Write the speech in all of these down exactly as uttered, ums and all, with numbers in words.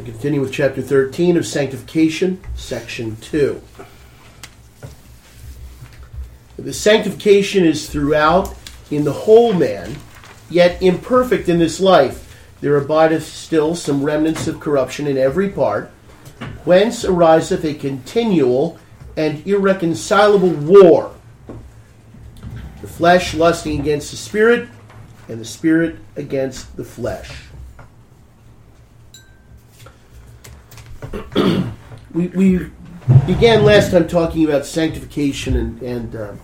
Continue with chapter thirteen of Sanctification, section two. The sanctification is throughout in the whole man, yet imperfect in this life. There abideth still some remnants of corruption in every part, whence ariseth a continual and irreconcilable war. The flesh lusting against the spirit, and the spirit against the flesh. we, we began last time talking about sanctification and, and uh,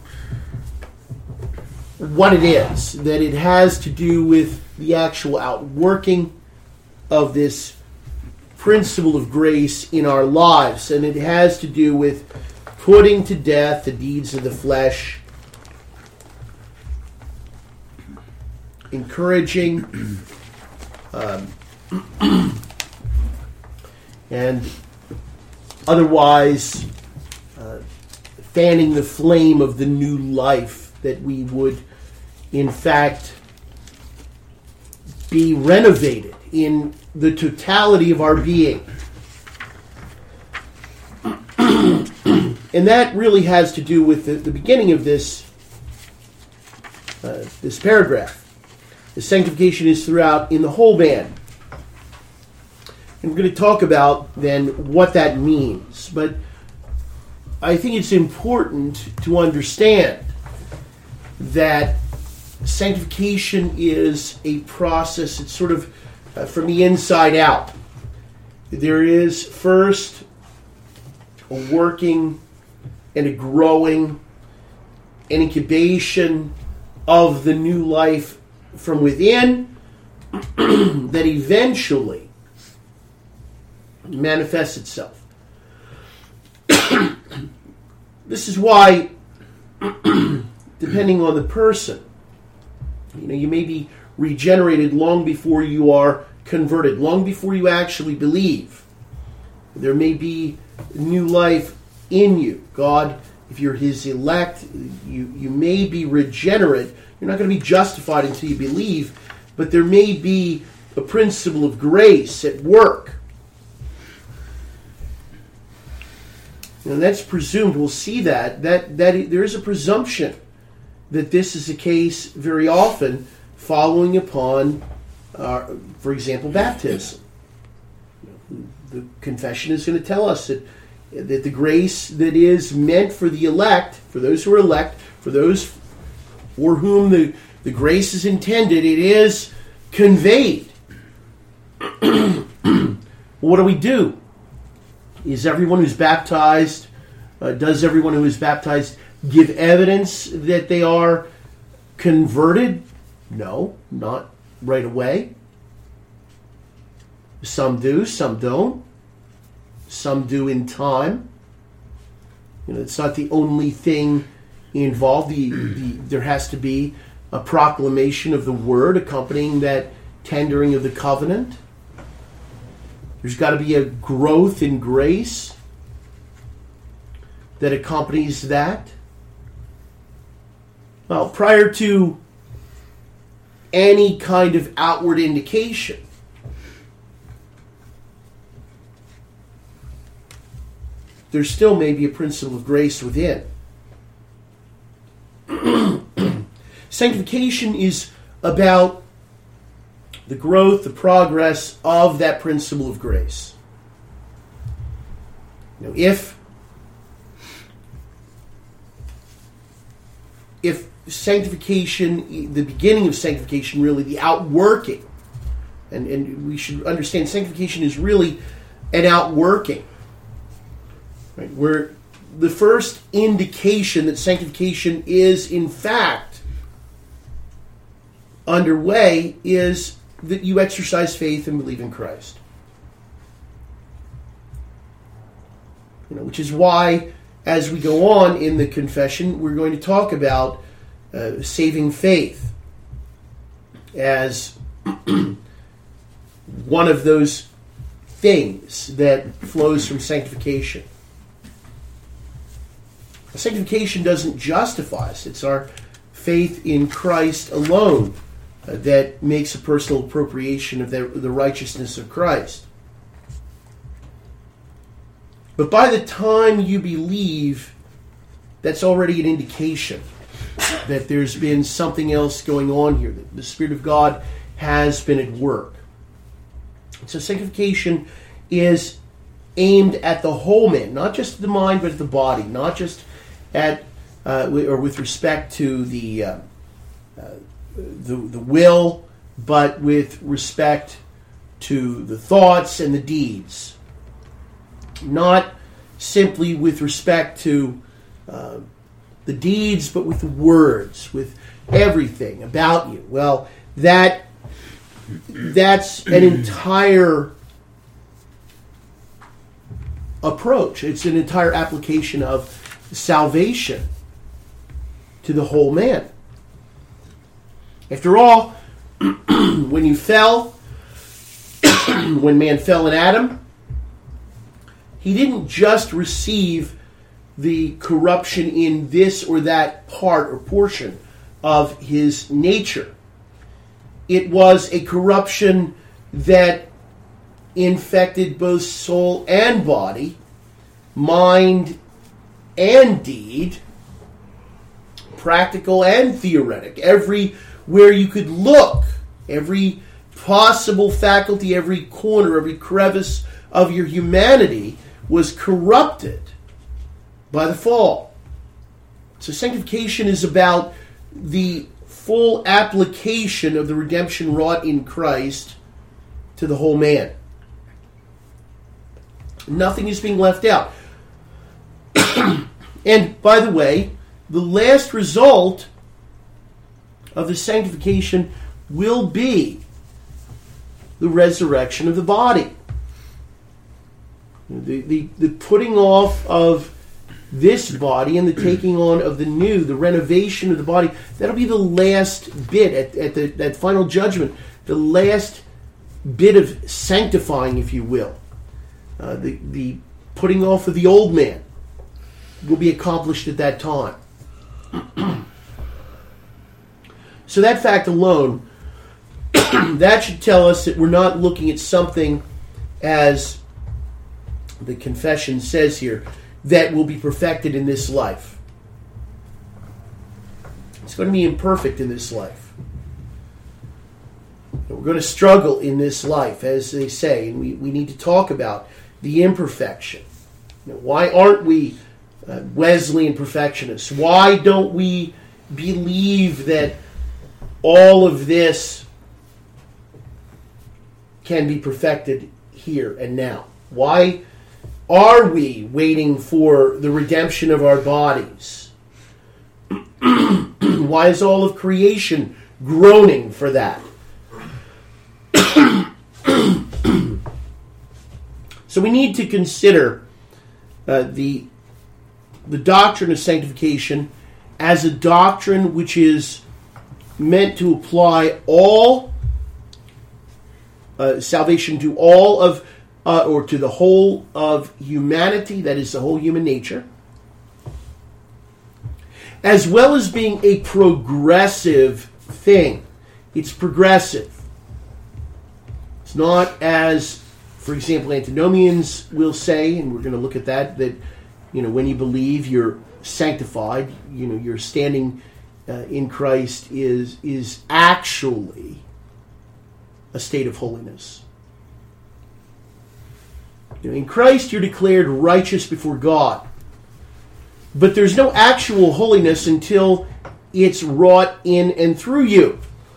what it is. That it has to do with the actual outworking of this principle of grace in our lives. And it has to do with putting to death the deeds of the flesh, encouraging um, and otherwise uh, fanning the flame of the new life, that we would in fact be renovated in the totality of our being. And that really has to do with the, the beginning of this uh, this paragraph. The sanctification is throughout in the whole man. And we're going to talk about then what that means. But I think it's important to understand that sanctification is a process. It's sort of uh, from the inside out. There is first a working and a growing, an incubation of the new life from within that eventually manifests itself. This is why, depending on the person, you know, you may be regenerated long before you are converted, long before you actually believe. There may be new life in you. God, if you're His elect, you, you may be regenerate. You're not going to be justified until you believe, but there may be a principle of grace at work. And that's presumed. We'll see that. That, that there is a presumption that this is the case very often following upon, uh, for example, baptism. The confession is going to tell us that, that the grace that is meant for the elect, for those who are elect, for those for whom the, the grace is intended, it is conveyed. What do we do? Is everyone who's baptized, uh, does everyone who is baptized give evidence that they are converted? No, not right away. Some do, some don't. Some do in time. You know, it's not the only thing involved. The, the, there has to be a proclamation of the word accompanying that tendering of the covenant. There's got to be a growth in grace that accompanies that. Well, prior to any kind of outward indication, there still may be a principle of grace within. Sanctification is about the growth, the progress of that principle of grace. You know, if if sanctification, the beginning of sanctification, really the outworking, and, and we should understand sanctification is really an outworking, right? Where the first indication that sanctification is in fact underway is that you exercise faith and believe in Christ. You know, which is why, as we go on in the confession, we're going to talk about uh, saving faith as one of those things that flows from sanctification. Sanctification doesn't justify us. It's our faith in Christ alone uh, that makes a personal appropriation of the, the righteousness of Christ. But by the time you believe, that's already an indication that there's been something else going on here, that the Spirit of God has been at work. So sanctification is aimed at the whole man, not just the mind, but at the body, not just at uh, or with respect to the, uh, uh, the the will, but with respect to the thoughts and the deeds. Not simply with respect to uh, the deeds, but with the words, with everything about you. Well, that that's an entire approach. It's an entire application of salvation to the whole man. After all, when you fell, when man fell in Adam, he didn't just receive the corruption in this or that part or portion of his nature. It was a corruption that infected both soul and body, mind and deed, practical and theoretic. Everywhere you could look, every possible faculty, every corner, every crevice of your humanity was corrupted by the fall. So sanctification is about the full application of the redemption wrought in Christ to the whole man. Nothing is being left out. And by the way, the last result of the sanctification will be the resurrection of the body. The, the, the putting off of this body and the taking on of the new, the renovation of the body, that'll be the last bit at, at the, that final judgment, the last bit of sanctifying, if you will. Uh, the, the putting off of the old man will be accomplished at that time. So that fact alone, that should tell us that we're not looking at something, as the confession says here, that will be perfected in this life. It's going to be imperfect in this life. We're going to struggle in this life, as they say, and we, we need to talk about the imperfection. You know, why aren't we uh, Wesleyan perfectionists? Why don't we believe that all of this can be perfected here and now? Why are we waiting for the redemption of our bodies? Why is all of creation groaning for that? So we need to consider uh, the, the doctrine of sanctification as a doctrine which is meant to apply all uh, salvation to all of, uh, or to the whole of humanity, that is the whole human nature, as well as being a progressive thing. It's progressive. It's not as, for example, antinomians will say, and we're going to look at that, that, you know, when you believe you're sanctified, you know, your standing uh, in Christ is is actually a state of holiness. You know, in Christ, you're declared righteous before God. But there's no actual holiness until it's wrought in and through you.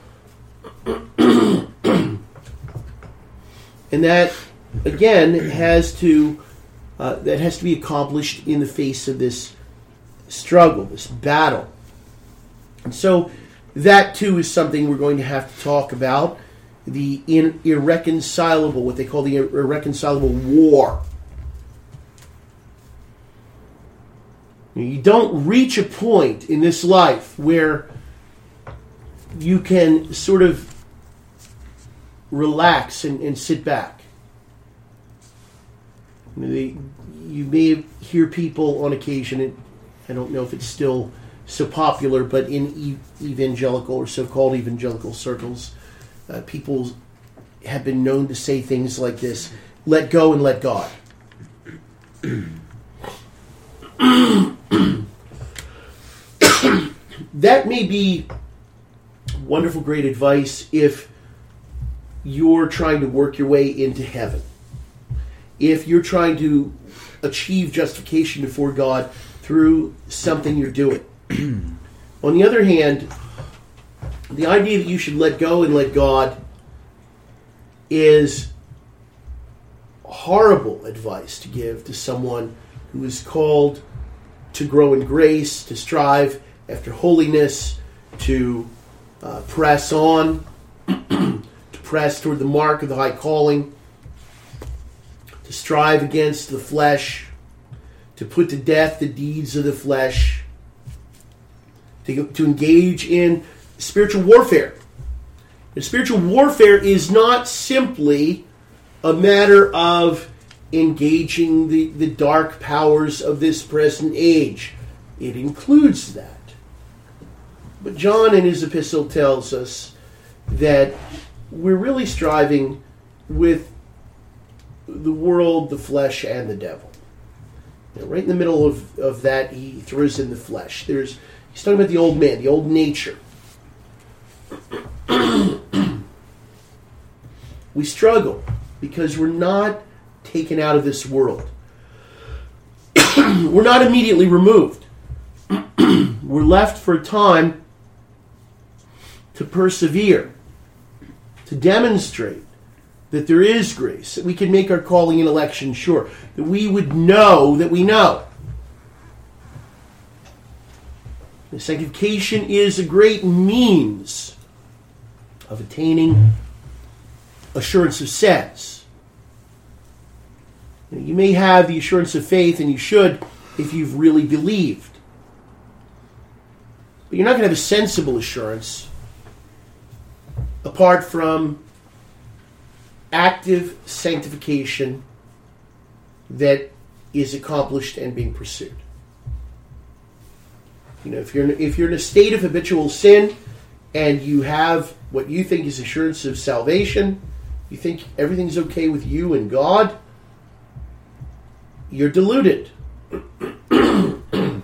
And that, again, has to uh, that has to be accomplished in the face of this struggle, this battle. And so that, too, is something we're going to have to talk about. The in, irreconcilable, what they call the irreconcilable war. You don't reach a point in this life where you can sort of relax and, and sit back. You know, they, you may hear people on occasion, and I don't know if it's still so popular, but in e- evangelical or so-called evangelical circles, uh, people have been known to say things like this: let go and let God. that may be wonderful, great advice if you're trying to work your way into heaven. If you're trying to achieve justification before God through something you're doing. On the other hand, the idea that you should let go and let God is horrible advice to give to someone who is called to grow in grace, to strive after holiness, to uh, press on, to press toward the mark of the high calling, to strive against the flesh, to put to death the deeds of the flesh, to, to engage in spiritual warfare. And spiritual warfare is not simply a matter of engaging the, the dark powers of this present age. It includes that. But John in his epistle tells us that we're really striving with the world, the flesh, and the devil. You know, right in the middle of, of that, he throws in the flesh. There's He's talking about the old man, the old nature. We struggle because we're not taken out of this world. We're not immediately removed. We're left for a time to persevere, to demonstrate that there is grace, that we can make our calling and election sure, that we would know that we know. The sanctification is a great means of attaining assurance of sense. You may have the assurance of faith, and you should if you've really believed. But you're not going to have a sensible assurance apart from active sanctification that is accomplished and being pursued. You know, if you're in, if you're in a state of habitual sin and you have what you think is assurance of salvation, you think everything's okay with you and God, you're deluded. The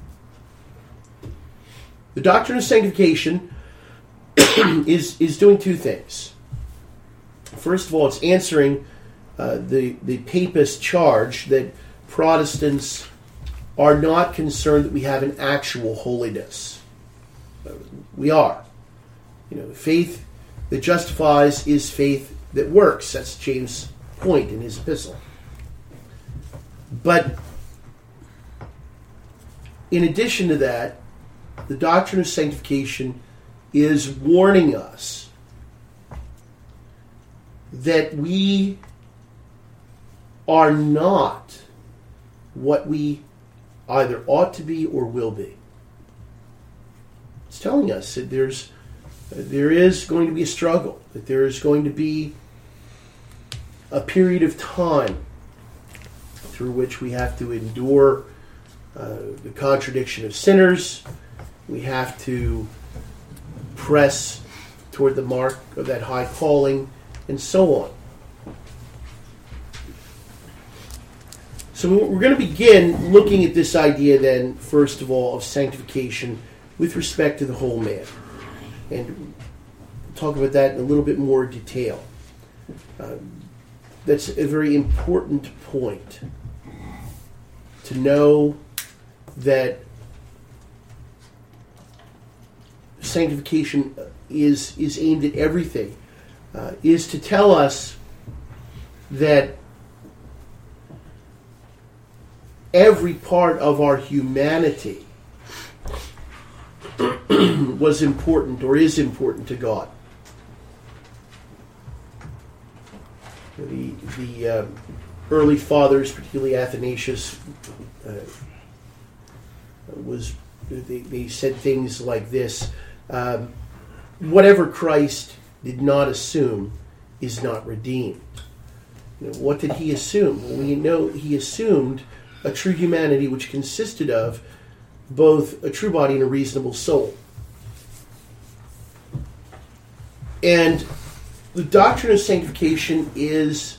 doctrine of sanctification is is doing two things. First of all, it's answering uh, the the papist charge that Protestants are not concerned that we have an actual holiness. We are. You know, faith that justifies is faith that works. That's James' point in his epistle. But in addition to that, the doctrine of sanctification is warning us that we are not what we either ought to be or will be. It's telling us that there's there is going to be a struggle, that there is going to be a period of time through which we have to endure uh, the contradiction of sinners. We have to press toward the mark of that high calling, and so on. So we're going to begin looking at this idea then, first of all, of sanctification with respect to the whole man. And we'll talk about that in a little bit more detail. Uh, that's a very important point. To know that sanctification is, is aimed at everything, uh, is to tell us that every part of our humanity was important or is important to God. The, the uh, early fathers, particularly Athanasius, uh, was they, they said things like this: um, whatever Christ did not assume is not redeemed. You know, what did he assume? Well, we know he assumed a true humanity which consisted of both a true body and a reasonable soul. And the doctrine of sanctification is,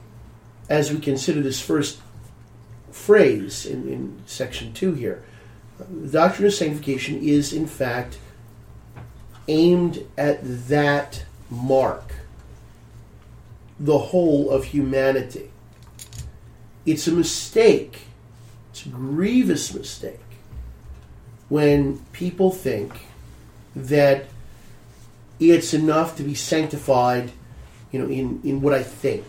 as we consider this first phrase in, in section two here, The doctrine of sanctification is, in fact, aimed at that mark, the whole of humanity. It's a mistake, it's a grievous mistake, when people think that it's enough to be sanctified, you know, in, in what I think,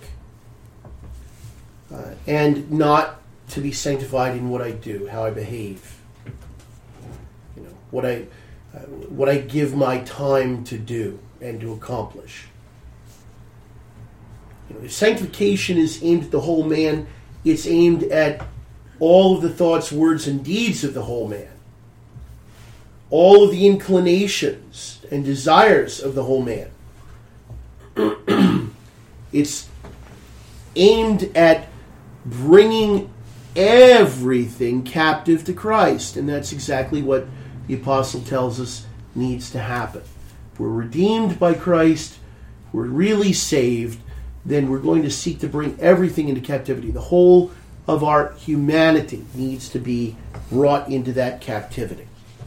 uh, and not to be sanctified in what I do, how I behave, you know, what I uh, what I give my time to do and to accomplish. You know, if sanctification is aimed at the whole man, it's aimed at all of the thoughts, words, and deeds of the whole man, all of the inclinations and desires of the whole man. It's aimed at bringing everything captive to Christ, and that's exactly what the apostle tells us needs to happen. If we're redeemed by Christ, if we're really saved, then we're going to seek to bring everything into captivity. The whole of our humanity needs to be brought into that captivity.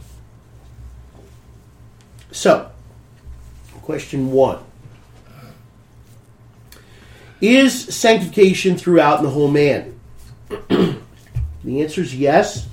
So, question one. Is sanctification throughout in the whole man? The answer is yes.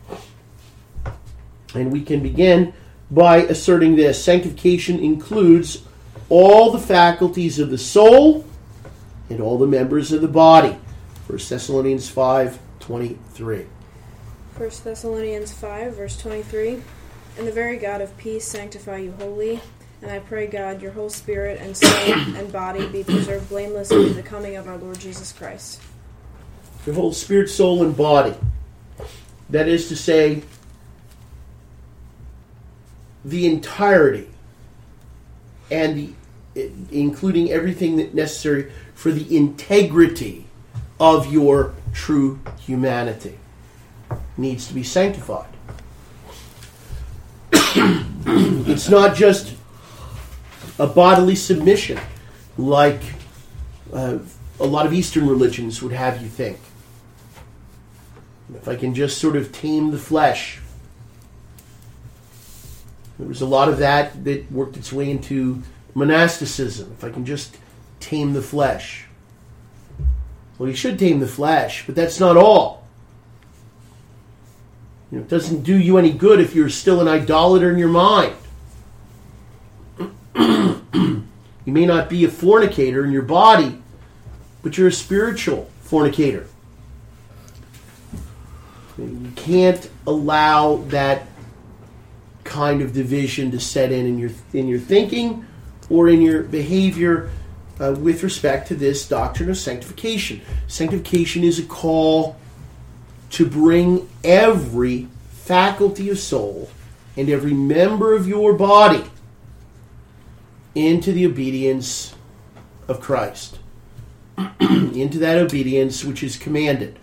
And we can begin by asserting this. Sanctification includes all the faculties of the soul and all the members of the body. First Thessalonians five twenty-three. First Thessalonians five, verse twenty-three. And the very God of peace sanctify you wholly. And I pray, God, your whole spirit and soul and body be preserved blameless unto the coming of our Lord Jesus Christ. Your whole spirit, soul, and body. That is to say, the entirety, and the, including everything that necessary for the integrity of your true humanity, needs to be sanctified. It's not just a bodily submission like uh, a lot of Eastern religions would have you think. If I can just sort of tame the flesh. There was a lot of that that worked its way into monasticism. If I can just tame the flesh. Well, you should tame the flesh, but that's not all. You know, it doesn't do you any good if you're still an idolater in your mind. You may not be a fornicator in your body, but you're a spiritual fornicator. You can't allow that kind of division to set in in your in your thinking or in your behavior uh, with respect to this doctrine of sanctification. Sanctification is a call to bring every faculty of soul and every member of your body into the obedience of Christ, into that obedience which is commanded,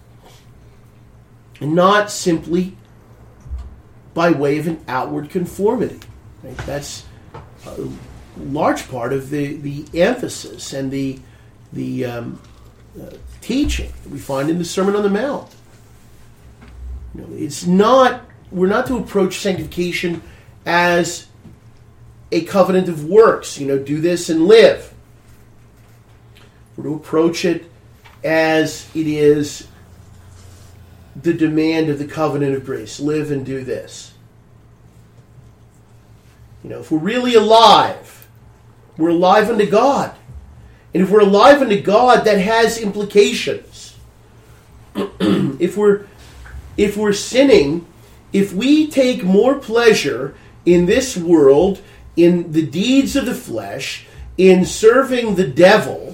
and not simply by way of an outward conformity. Right? That's a large part of the, the emphasis and the the um, uh, teaching that we find in the Sermon on the Mount. You know, it's not we're not to approach sanctification as a covenant of works. You know, do this and live. We're to approach it as it is the demand of the covenant of grace. Live and do this. You know, if we're really alive, we're alive unto God. And if we're alive unto God, that has implications. if we're if we're sinning, if we take more pleasure in this world, in the deeds of the flesh, in serving the devil,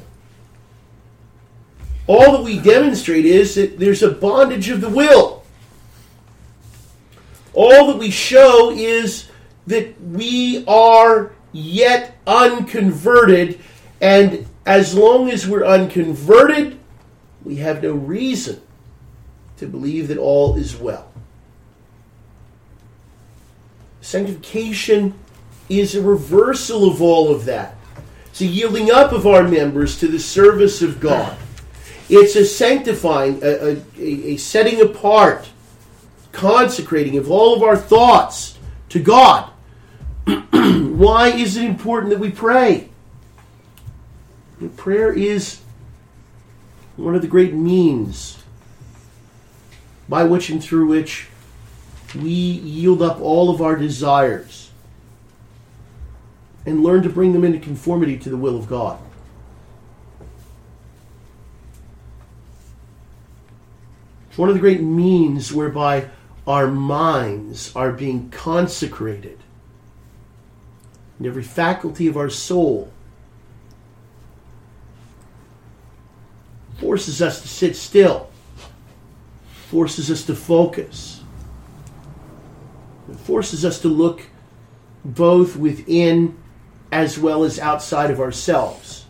all that we demonstrate is that there's a bondage of the will. All that we show is that we are yet unconverted, and as long as we're unconverted, we have no reason to believe that all is well. Sanctification is a reversal of all of that. It's a yielding up of our members to the service of God. It's a sanctifying, a, a, a setting apart consecrating of all of our thoughts to God. Why is it important that we pray? Prayer is one of the great means by which and through which we yield up all of our desires and learn to bring them into conformity to the will of God. It's one of the great means whereby our minds are being consecrated, and every faculty of our soul forces us to sit still, forces us to focus, it forces us to look both within as well as outside of ourselves.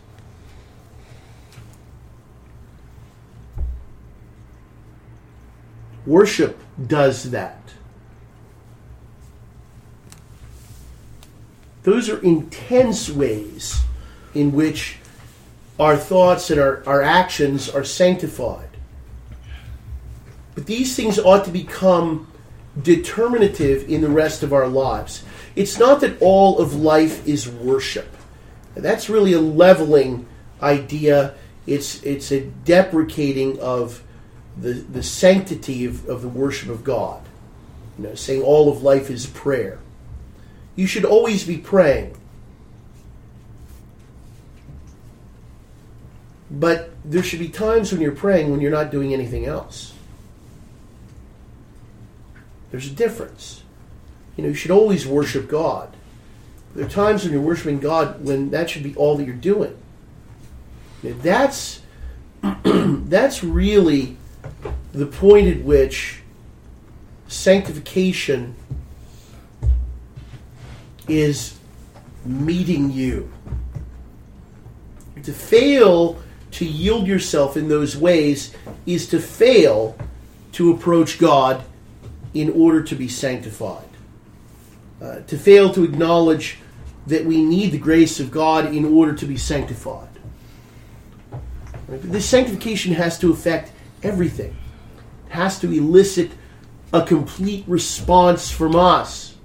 Worship does that. Those are intense ways in which our thoughts and our, our actions are sanctified. But these things ought to become determinative in the rest of our lives. It's not that all of life is worship. That's really a leveling idea. It's it's a deprecating of the, the sanctity of, of the worship of God. You know, saying all of life is prayer. You should always be praying. But there should be times when you're praying when you're not doing anything else. There's a difference. You know, you should always worship God. There are times when you're worshiping God when that should be all that you're doing. You know, that's that's really the point at which sanctification is meeting you. To fail to yield yourself in those ways is to fail to approach God in order to be sanctified. Uh, to fail to acknowledge that we need the grace of God in order to be sanctified. Right? This sanctification has to affect everything. It has to elicit a complete response from us.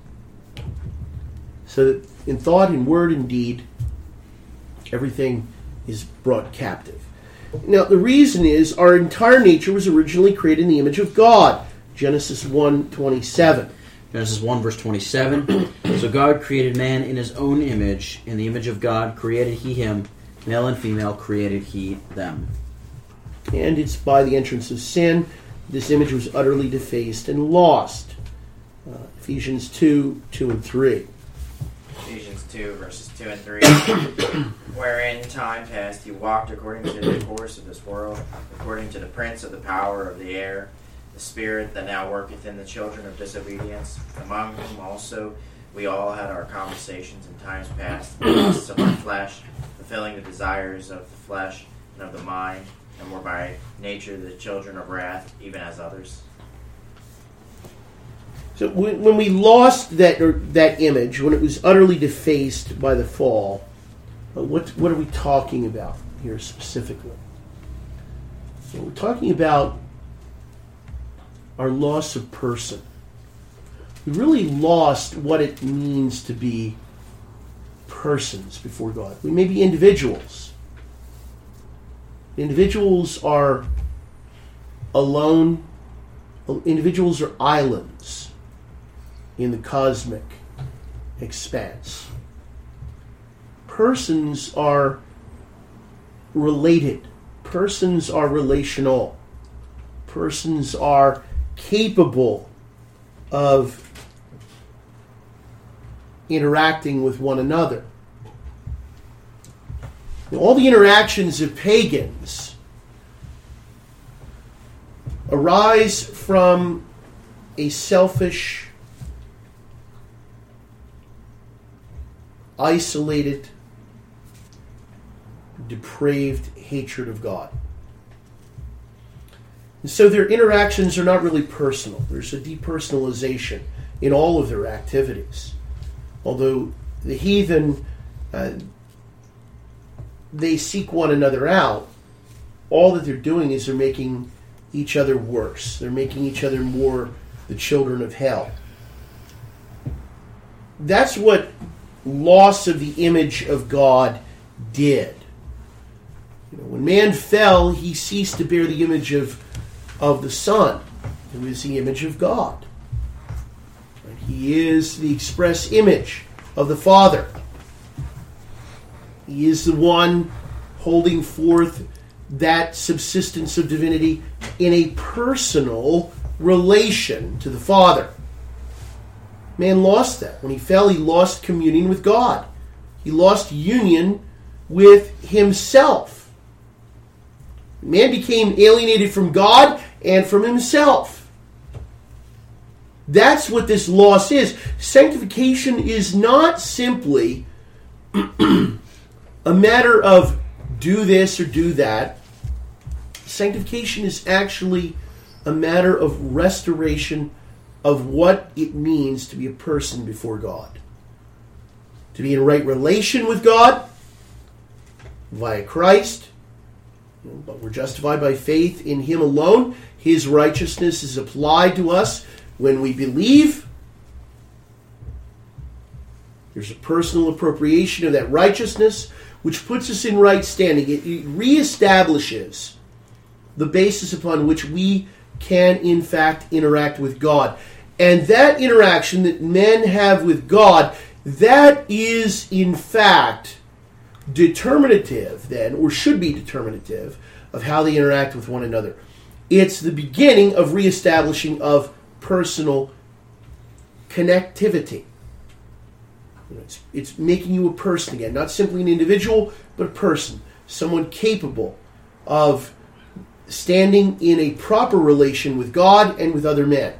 So that in thought, in word, and deed, everything is brought captive. Now, the reason is our entire nature was originally created in the image of God. Genesis one twenty-seven. Genesis one, verse twenty-seven. So God created man in his own image. In the image of God created he him. Male and female created he them. And it's by the entrance of sin, this image was utterly defaced and lost. Uh, Ephesians two, two and three. Ephesians two, verses two and three. Wherein in time past you walked according to the course of this world, according to the prince of the power of the air, the spirit that now worketh in the children of disobedience, among whom also we all had our conversations in times past, in the lusts of our flesh, fulfilling the desires of the flesh and of the mind, and were by nature the children of wrath, even as others. So when, when we lost that or that image, when it was utterly defaced by the fall, uh, what what are we talking about here specifically? So we're talking about our loss of person. We really lost what it means to be persons before God. We may be individuals. Individuals are alone. Individuals are islands in the cosmic expanse. Persons are related. Persons are relational. Persons are capable of interacting with one another. Now, all the interactions of pagans arise from a selfish, isolated, depraved hatred of God. And so their interactions are not really personal. There's a depersonalization in all of their activities. Although the heathen, uh, they seek one another out, all that they're doing is they're making each other worse. They're making each other more the children of hell. That's what loss of the image of God did. You know, when man fell, he ceased to bear the image of, of the Son, who is the image of God. He is the express image of the Father. He is the one holding forth that subsistence of divinity in a personal relation to the Father. Man lost that. When he fell, he lost communion with God. He lost union with himself. Man became alienated from God and from himself. That's what this loss is. Sanctification is not simply a matter of do this or do that. Sanctification is actually a matter of restoration of what it means to be a person before God. To be in right relation with God via Christ. But we're justified by faith in Him alone. His righteousness is applied to us when we believe. There's a personal appropriation of that righteousness, which puts us in right standing. It, it reestablishes the basis upon which we can, in fact, interact with God. And that interaction that men have with God, that is, in fact, determinative, then, or should be determinative, of how they interact with one another. It's the beginning of reestablishing of personal connectivity. It's, it's making you a person again, not simply an individual, but a person, someone capable of standing in a proper relation with God and with other men.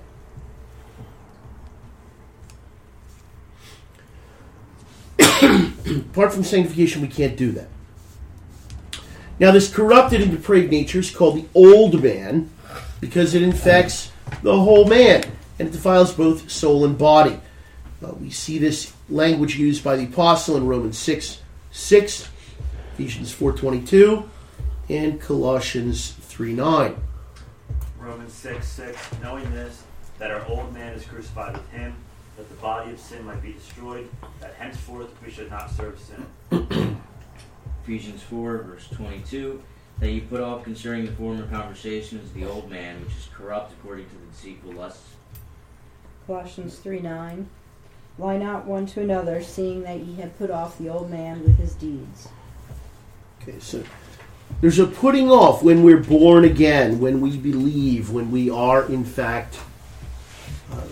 Apart from sanctification, we can't do that. Now, this corrupted and depraved nature is called the old man because it infects the whole man, and it defiles both soul and body. Uh, we see this language used by the apostle in Romans six six, Ephesians four twenty-two, and Colossians three nine. Romans six six, knowing this, that our old man is crucified with him, that the body of sin might be destroyed, that henceforth we should not serve sin. Ephesians four, verse twenty-two, that you put off concerning the former conversations the old man, which is corrupt according to the deceitful lusts. Colossians three nine, lie not one to another, seeing that ye have put off the old man with his deeds. Okay, so there's a putting off when we're born again, when we believe, when we are, in fact, uh,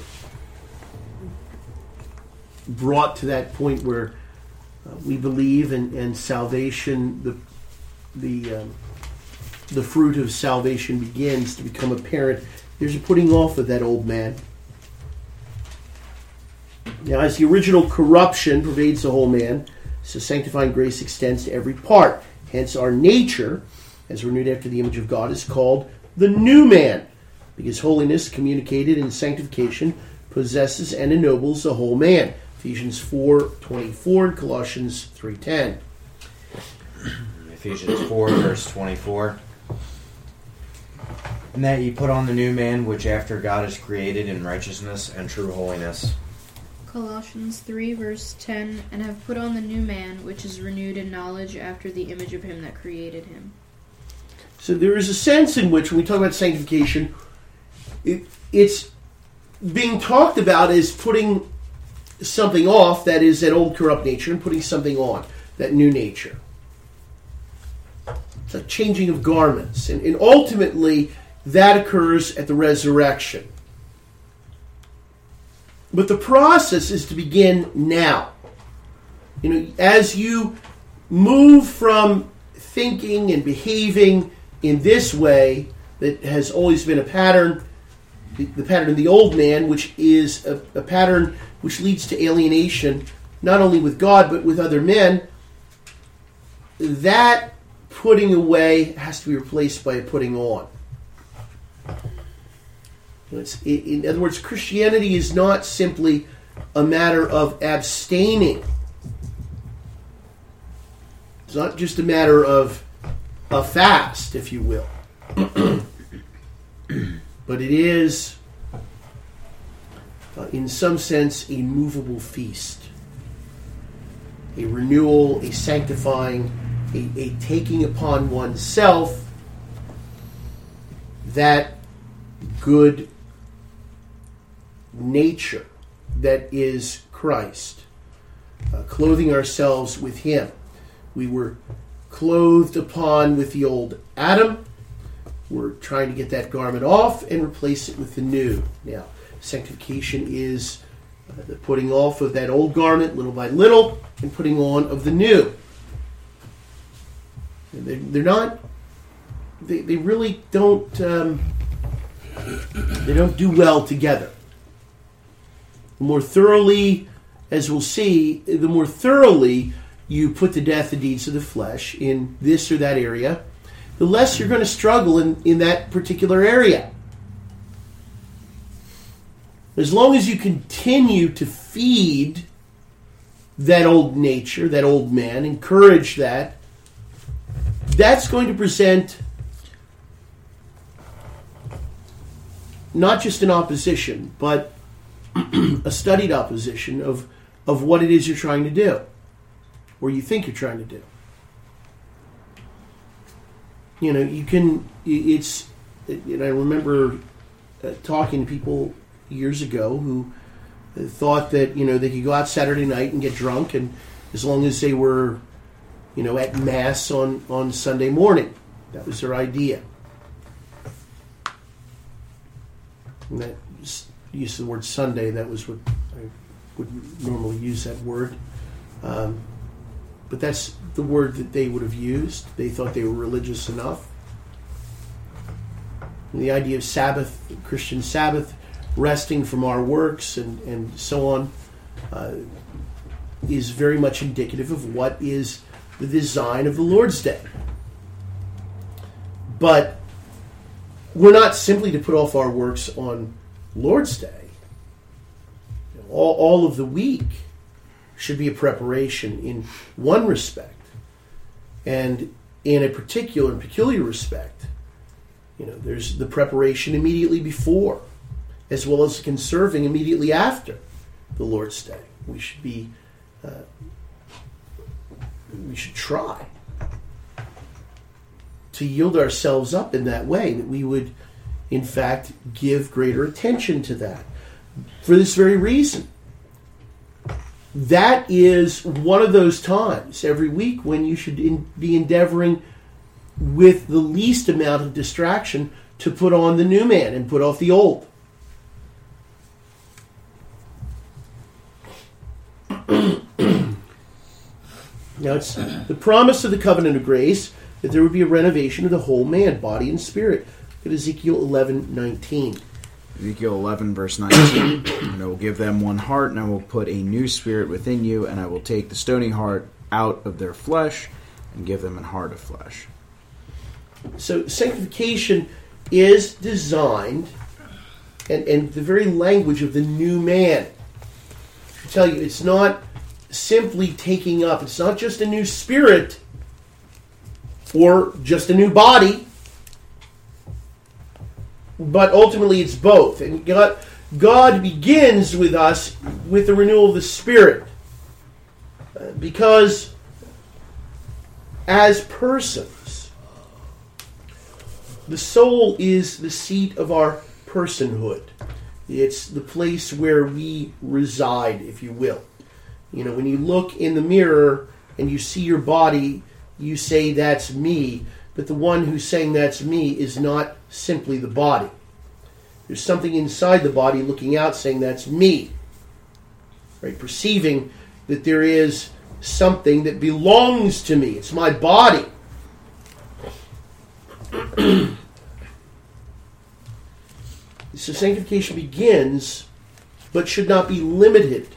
brought to that point where uh, we believe and, and salvation, the the um, the fruit of salvation begins to become apparent. There's a putting off of that old man. Now, as the original corruption pervades the whole man, so sanctifying grace extends to every part. Hence, our nature, as renewed after the image of God, is called the new man, because holiness communicated in sanctification possesses and ennobles the whole man. Ephesians four twenty-four and Colossians three ten. Ephesians four, verse twenty-four. And that ye put on the new man, which after God is created in righteousness and true holiness. Colossians three, verse ten, and have put on the new man, which is renewed in knowledge after the image of him that created him. So there is a sense in which, when we talk about sanctification, it, it's being talked about as putting something off, that is that old corrupt nature, and putting something on, that new nature. It's a changing of garments. And, and ultimately, that occurs at the resurrection. But the process is to begin now. You know, as you move from thinking and behaving in this way that has always been a pattern, the, the pattern of the old man, which is a, a pattern which leads to alienation, not only with God, but with other men, that putting away has to be replaced by a putting on. It's, in other words, Christianity is not simply a matter of abstaining. It's not just a matter of a fast, if you will. But it is uh, in some sense, a movable feast. A renewal, a sanctifying, a, a taking upon oneself that good nature that is Christ. Uh, clothing ourselves with Him. We were clothed upon with the old Adam. We're trying to get that garment off and replace it with the new. Now, sanctification is uh, the putting off of that old garment little by little and putting on of the new. And they, they're not, they, they really don't, um, they don't do well together. The more thoroughly, as we'll see, the more thoroughly you put to death the deeds of the flesh in this or that area, the less you're going to struggle in, in that particular area. As long as you continue to feed that old nature, that old man, encourage that, that's going to present not just an opposition, but a studied opposition of, of what it is you're trying to do, or you think you're trying to do. You know, you can, it's, and I remember uh, talking to people years ago who thought that, you know, they could go out Saturday night and get drunk, and as long as they were, you know, at Mass on, on Sunday morning, that was their idea. And that use of the word Sunday, that was what I would normally use that word. Um, but that's the word that they would have used. They thought they were religious enough. And the idea of Sabbath, Christian Sabbath, resting from our works and, and so on, uh, is very much indicative of what is the design of the Lord's Day. But we're not simply to put off our works on Lord's Day. All, all of the week should be a preparation in one respect, and in a particular and peculiar respect, you know, there's the preparation immediately before, as well as the conserving immediately after the Lord's Day. We should be, uh, we should try to yield ourselves up in that way, that we would, in fact, give greater attention to that. For this very reason. That is one of those times every week when you should in, be endeavoring with the least amount of distraction to put on the new man and put off the old. Now, it's the promise of the covenant of grace that there would be a renovation of the whole man, body and spirit. Look at Ezekiel eleven nineteen. Ezekiel eleven, verse nineteen, and I will give them one heart, and I will put a new spirit within you, and I will take the stony heart out of their flesh, and give them a heart of flesh. So sanctification is designed, and, and the very language of the new man. I tell you, it's not simply taking up, it's not just a new spirit, or just a new body, but ultimately it's both. And God, God begins with us with the renewal of the Spirit. Uh, because as persons, the soul is the seat of our personhood. It's the place where we reside, if you will. You know, when you look in the mirror and you see your body, you say, "That's me." But the one who's saying that's me is not simply the body. There's something inside the body looking out saying that's me. Right? Perceiving that there is something that belongs to me. It's my body. So sanctification begins, but should not be limited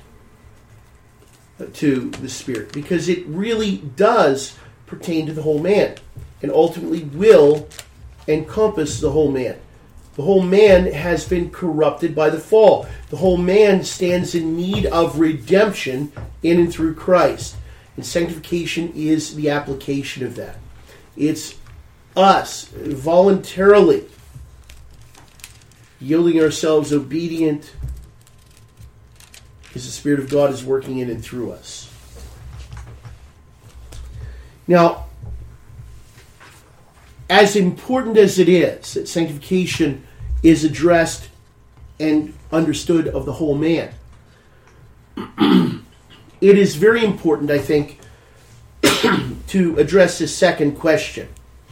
to the Spirit, because it really does pertain to the whole man, and ultimately will encompass the whole man. The whole man has been corrupted by the fall. The whole man stands in need of redemption in and through Christ. And sanctification is the application of that. It's us voluntarily yielding ourselves obedient Because the Spirit of God is working in and through us. Now, as important as it is that sanctification is addressed and understood of the whole man, it is very important, I think, to address this second question.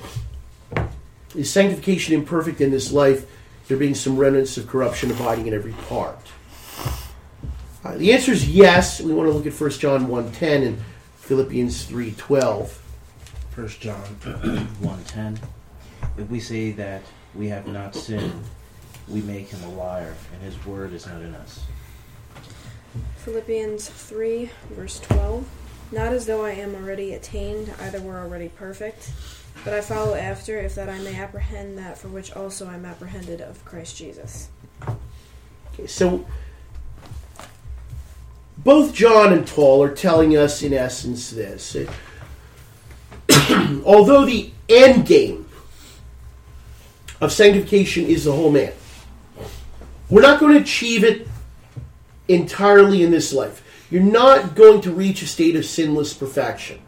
Is sanctification imperfect in this life, there being some remnants of corruption abiding in every part? Uh, the answer is yes. We want to look at First John one ten and Philippians three twelve. First John one ten. If we say that we have not sinned, we make him a liar, and his word is not in us. Philippians three, verse twelve. Not as though I am already attained, either were already perfect, but I follow after, if that I may apprehend that for which also I am apprehended of Christ Jesus. Okay, so both John and Paul are telling us, in essence, this. Although the end game of sanctification is the whole man, we're not going to achieve it entirely in this life. You're not going to reach a state of sinless perfection.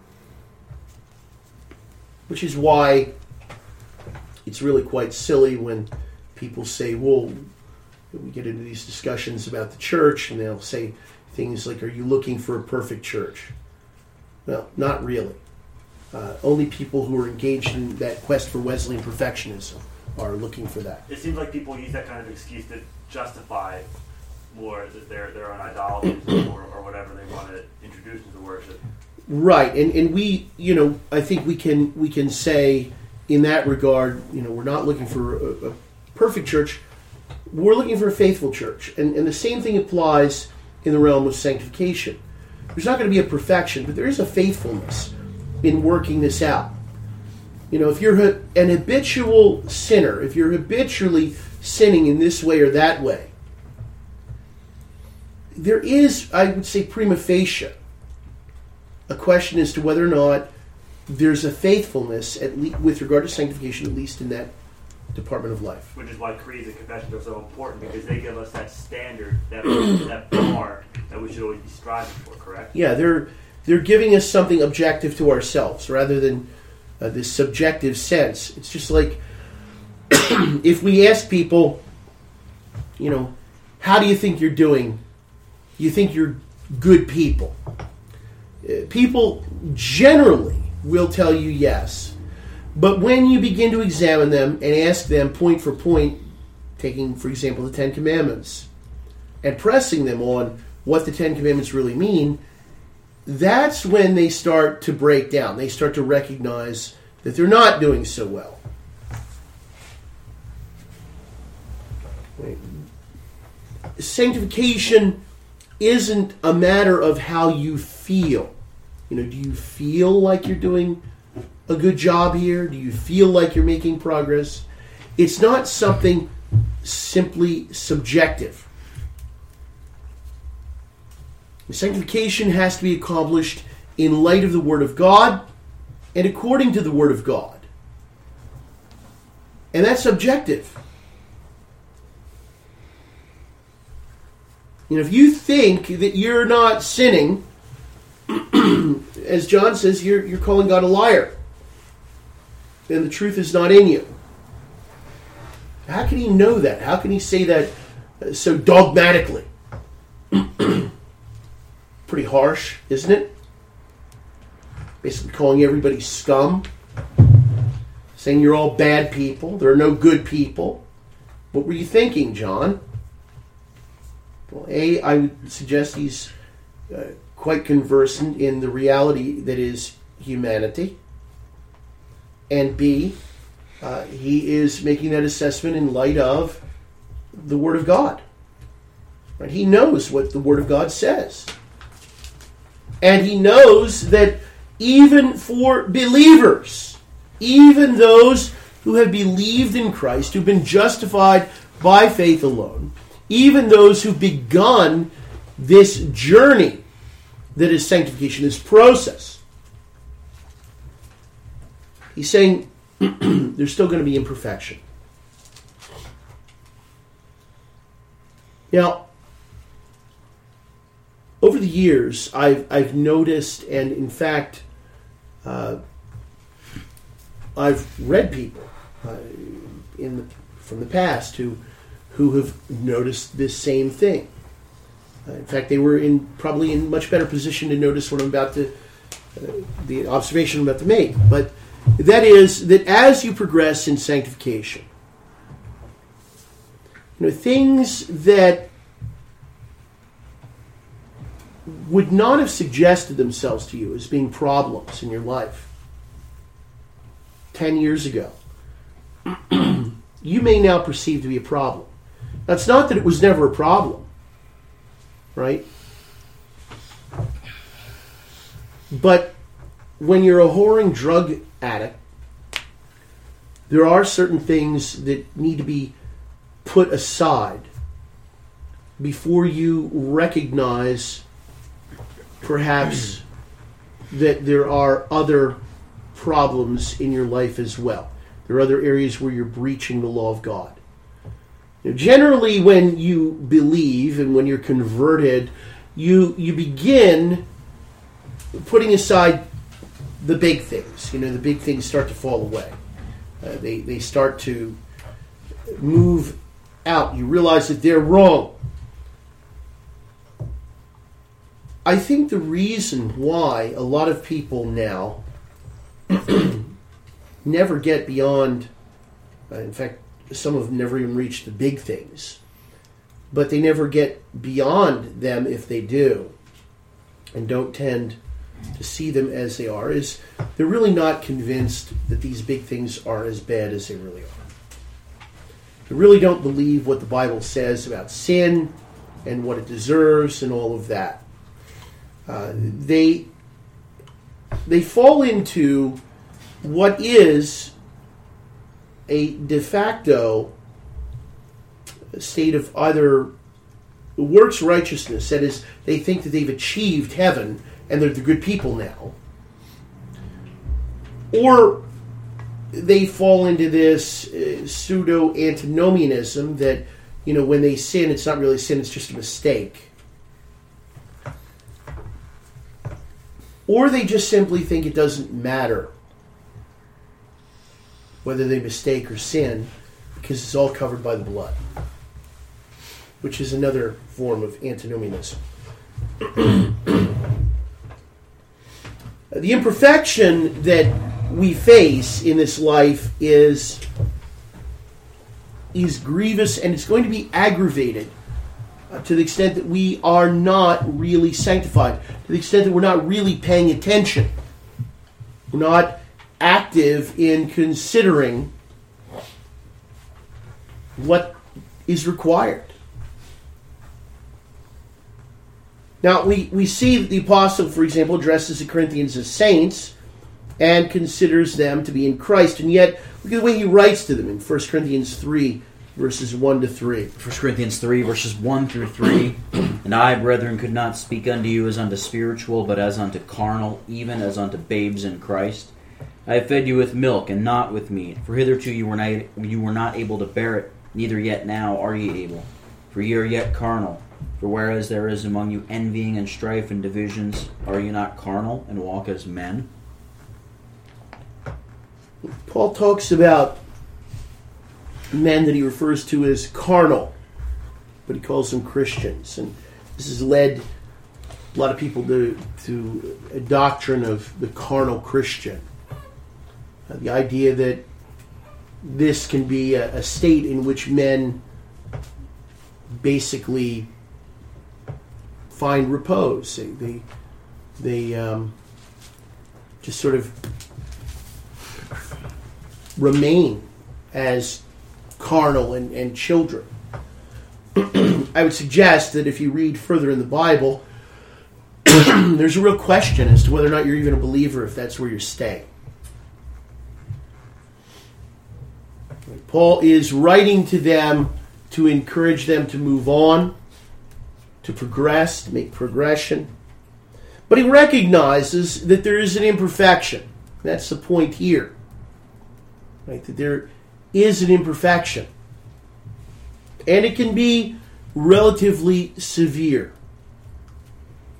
Which is why it's really quite silly when people say, well, we get into these discussions about the church, and they'll say things like, are you looking for a perfect church? Well, not really. Uh, only people who are engaged in that quest for Wesleyan perfectionism are looking for that. It seems like people use that kind of excuse to justify more their their own idolatries or, or whatever they want to introduce into worship. Right, and and we, you know, I think we can we can say in that regard, you know, we're not looking for a, a perfect church. We're looking for a faithful church, and and the same thing applies in the realm of sanctification. There's not going to be a perfection, but there is a faithfulness in working this out. You know, if you're an habitual sinner, if you're habitually sinning in this way or that way, there is, I would say, prima facie, a question as to whether or not there's a faithfulness at le- with regard to sanctification, at least in that department of life. Which is why creeds and confessions are so important, because they give us that standard, that that bar that we should always be striving for, correct? Yeah, they're they're giving us something objective to ourselves rather than uh, this subjective sense. It's just like if we ask people, you know, how do you think you're doing? You think you're good people? Uh, people generally will tell you yes. But when you begin to examine them and ask them point for point, taking, for example, the Ten Commandments, and pressing them on what the Ten Commandments really mean, that's when they start to break down. They start to recognize that they're not doing so well. Sanctification isn't a matter of how you feel. You know, do you feel like you're doing a good job here? Do you feel like you're making progress? It's not something simply subjective. Sanctification has to be accomplished in light of the Word of God and according to the Word of God. And that's subjective. You know, if you think that you're not sinning, as John says, you're, you're calling God a liar. And the truth is not in you. How can he know that? How can he say that uh, so dogmatically? Pretty harsh, isn't it? Basically calling everybody scum. Saying you're all bad people. There are no good people. What were you thinking, John? Well, A, I would suggest he's uh, quite conversant in the reality that is humanity. And B, uh, he is making that assessment in light of the Word of God. Right? He knows what the Word of God says. And he knows that even for believers, even those who have believed in Christ, who've been justified by faith alone, even those who've begun this journey that is sanctification, this process, he's saying there's still going to be imperfection. Now, over the years, I've, I've noticed, and in fact, uh, I've read people uh, in the, from the past who who have noticed this same thing. Uh, in fact, they were in probably in much better position to notice what I'm about to, uh, the observation I'm about to make. But that is that as you progress in sanctification, you know, things that would not have suggested themselves to you as being problems in your life ten years ago, you may now perceive to be a problem. That's not that it was never a problem, right? But when you're a whoring drug addict, there are certain things that need to be put aside before you recognize perhaps that there are other problems in your life as well. There are other areas where you're breaching the law of God. You know, generally, when you believe and when you're converted, you you begin putting aside the big things. You know, the big things start to fall away. Uh, they they start to move out. You realize that they're wrong. I think the reason why a lot of people now never get beyond, uh, in fact, some of them never even reach the big things, but they never get beyond them if they do, and don't tend to see them as they are, is they're really not convinced that these big things are as bad as they really are. They really don't believe what the Bible says about sin and what it deserves and all of that. Uh, they they fall into what is a de facto state of either works righteousness, that is, they think that they've achieved heaven and they're the good people now, or they fall into this uh, pseudo antinomianism that, you know, when they sin, it's not really sin, it's just a mistake. Or they just simply think it doesn't matter whether they mistake or sin, because it's all covered by the blood, which is another form of antinomianism. The imperfection that we face in this life is, is grievous, and it's going to be aggravated uh, to the extent that we are not really sanctified, to the extent that we're not really paying attention. We're not active in considering what is required. Now, we, we see that the apostle, for example, addresses the Corinthians as saints and considers them to be in Christ, and yet look at the way he writes to them in First Corinthians three, verses one to three. First Corinthians three, verses one through three. And I, brethren, could not speak unto you as unto spiritual, but as unto carnal, even as unto babes in Christ. I have fed you with milk, and not with meat, for hitherto you were not, you were not able to bear it, neither yet now are ye able. For ye are yet carnal. For whereas there is among you envying and strife and divisions, are you not carnal, and walk as men? Paul talks about men that he refers to as carnal, but he calls them Christians. And this has led a lot of people to, to a doctrine of the carnal Christian. Uh, the idea that this can be a, a state in which men basically find repose. They they, they um, just sort of remain as carnal and, and children. I would suggest that if you read further in the Bible, there's a real question as to whether or not you're even a believer if that's where you're staying. Paul is writing to them to encourage them to move on, to progress, to make progression. But he recognizes that there is an imperfection. That's the point here. Right? That there is an imperfection. And it can be relatively severe.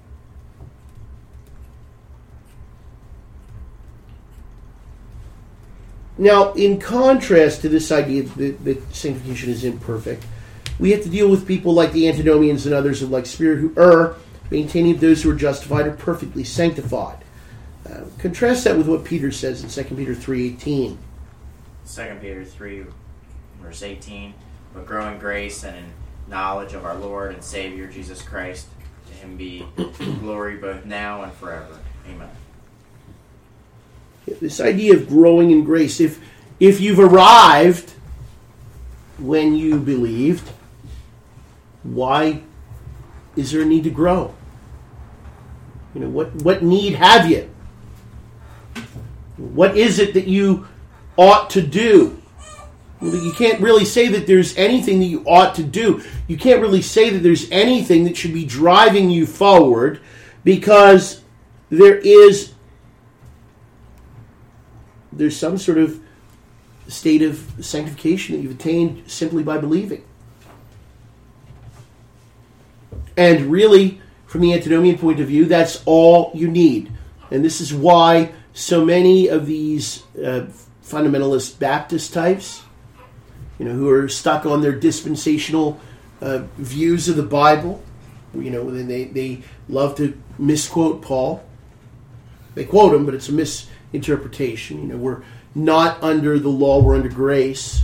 Now, in contrast to this idea that, that sanctification is imperfect, we have to deal with people like the antinomians and others of like spirit who err, maintaining that those who are justified are perfectly sanctified. Uh, contrast that with what Peter says in Second Peter three eighteen. Second Peter three, verse eighteen. But grow in grace and in knowledge of our Lord and Savior Jesus Christ. To him be glory both now and forever. Amen. This idea of growing in grace. If if you've arrived when you believed, why is there a need to grow? You know, what, what need have you? What is it that you ought to do? Well, you can't really say that there's anything that you ought to do. You can't really say that there's anything that should be driving you forward, because there is there's some sort of state of sanctification that you've attained simply by believing. And really, from the antinomian point of view, that's all you need. And this is why so many of these uh, fundamentalist Baptist types, you know, who are stuck on their dispensational uh, views of the Bible, you know, they, they love to misquote Paul. They quote him, but it's a misinterpretation. You know, we're not under the law, we're under grace.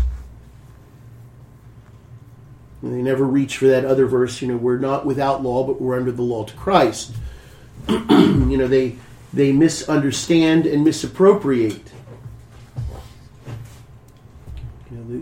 And they never reach for that other verse, you know, we're not without law, but we're under the law to Christ. You know, they they misunderstand and misappropriate. You know, the,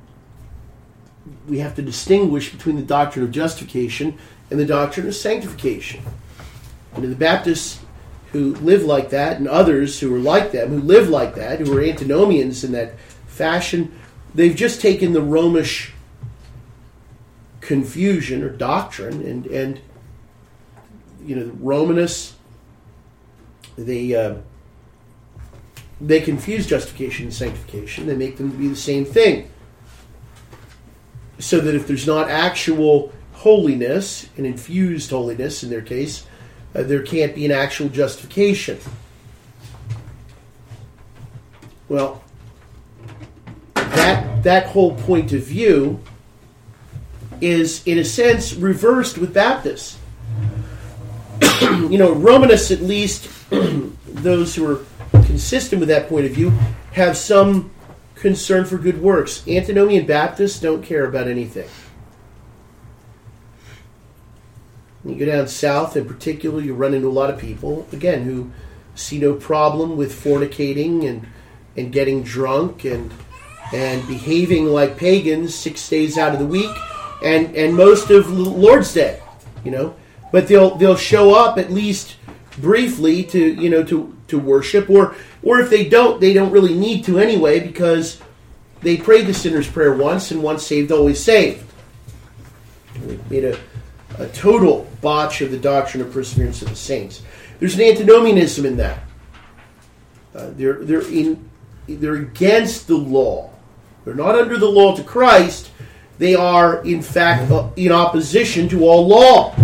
we have to distinguish between the doctrine of justification and the doctrine of sanctification. And the Baptists who live like that, and others who are like them, who live like that, who are antinomians in that fashion, they've just taken the Romish confusion or doctrine, and and you know, the Romanists, they uh, they confuse justification and sanctification. They make them to be the same thing, so that if there's not actual holiness, an infused holiness in their case, uh, there can't be an actual justification. Well, that that whole point of view is, in a sense, reversed with Baptists. You know, Romanists, at least, those who are consistent with that point of view, have some concern for good works. Antinomian Baptists don't care about anything. You go down south, in particular, you run into a lot of people, again, who see no problem with fornicating and and getting drunk and and behaving like pagans six days out of the week, and and most of Lord's Day, you know. But they'll they'll show up at least briefly to you know to, to worship, or or if they don't, they don't really need to anyway, because they prayed the sinner's prayer once, and once saved, always saved. They made a, a total botch of the doctrine of perseverance of the saints. There's an antinomianism in that. Uh, they're they're in they're against the law. They're not under the law to Christ. They are, in fact, uh, in opposition to all law.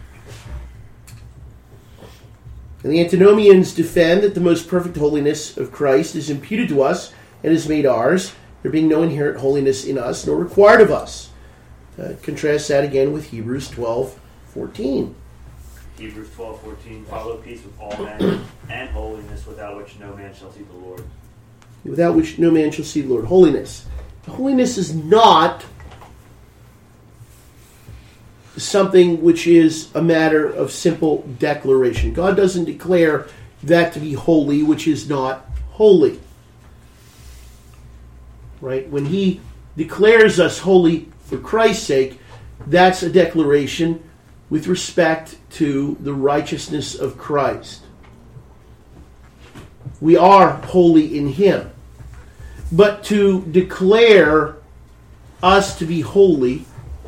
And the antinomians defend that the most perfect holiness of Christ is imputed to us and is made ours, there being no inherent holiness in us, nor required of us. Uh, contrast that again with Hebrews twelve fourteen. Hebrews twelve fourteen. Follow peace with all men and holiness, without which no man shall see the Lord. Without which no man shall see the Lord. Holiness. Holiness is not something which is a matter of simple declaration. God doesn't declare that to be holy which is not holy. Right? When He declares us holy for Christ's sake, that's a declaration with respect to the righteousness of Christ. We are holy in Him. But to declare us to be holy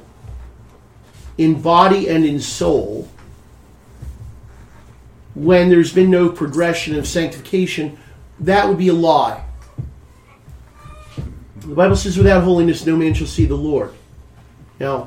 in body and in soul, when there's been no progression of sanctification, that would be a lie. The Bible says, without holiness no man shall see the Lord. Now,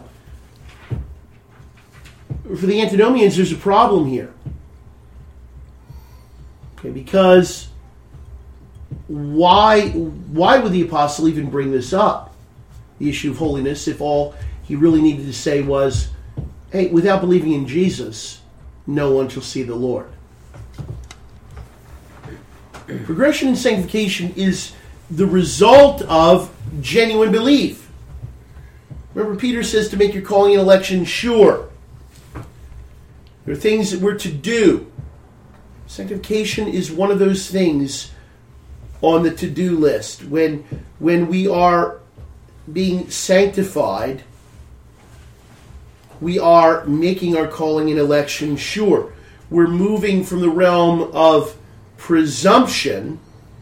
for the antinomians, there's a problem here. Okay, because why why would the apostle even bring this up, the issue of holiness, if all he really needed to say was, hey, without believing in Jesus, no one shall see the Lord. Progression in sanctification is the result of genuine belief. Remember, Peter says to make your calling and election sure. There are things that we're to do. Sanctification is one of those things on the to-do list. When, when we are being sanctified, we are making our calling and election sure. We're moving from the realm of presumption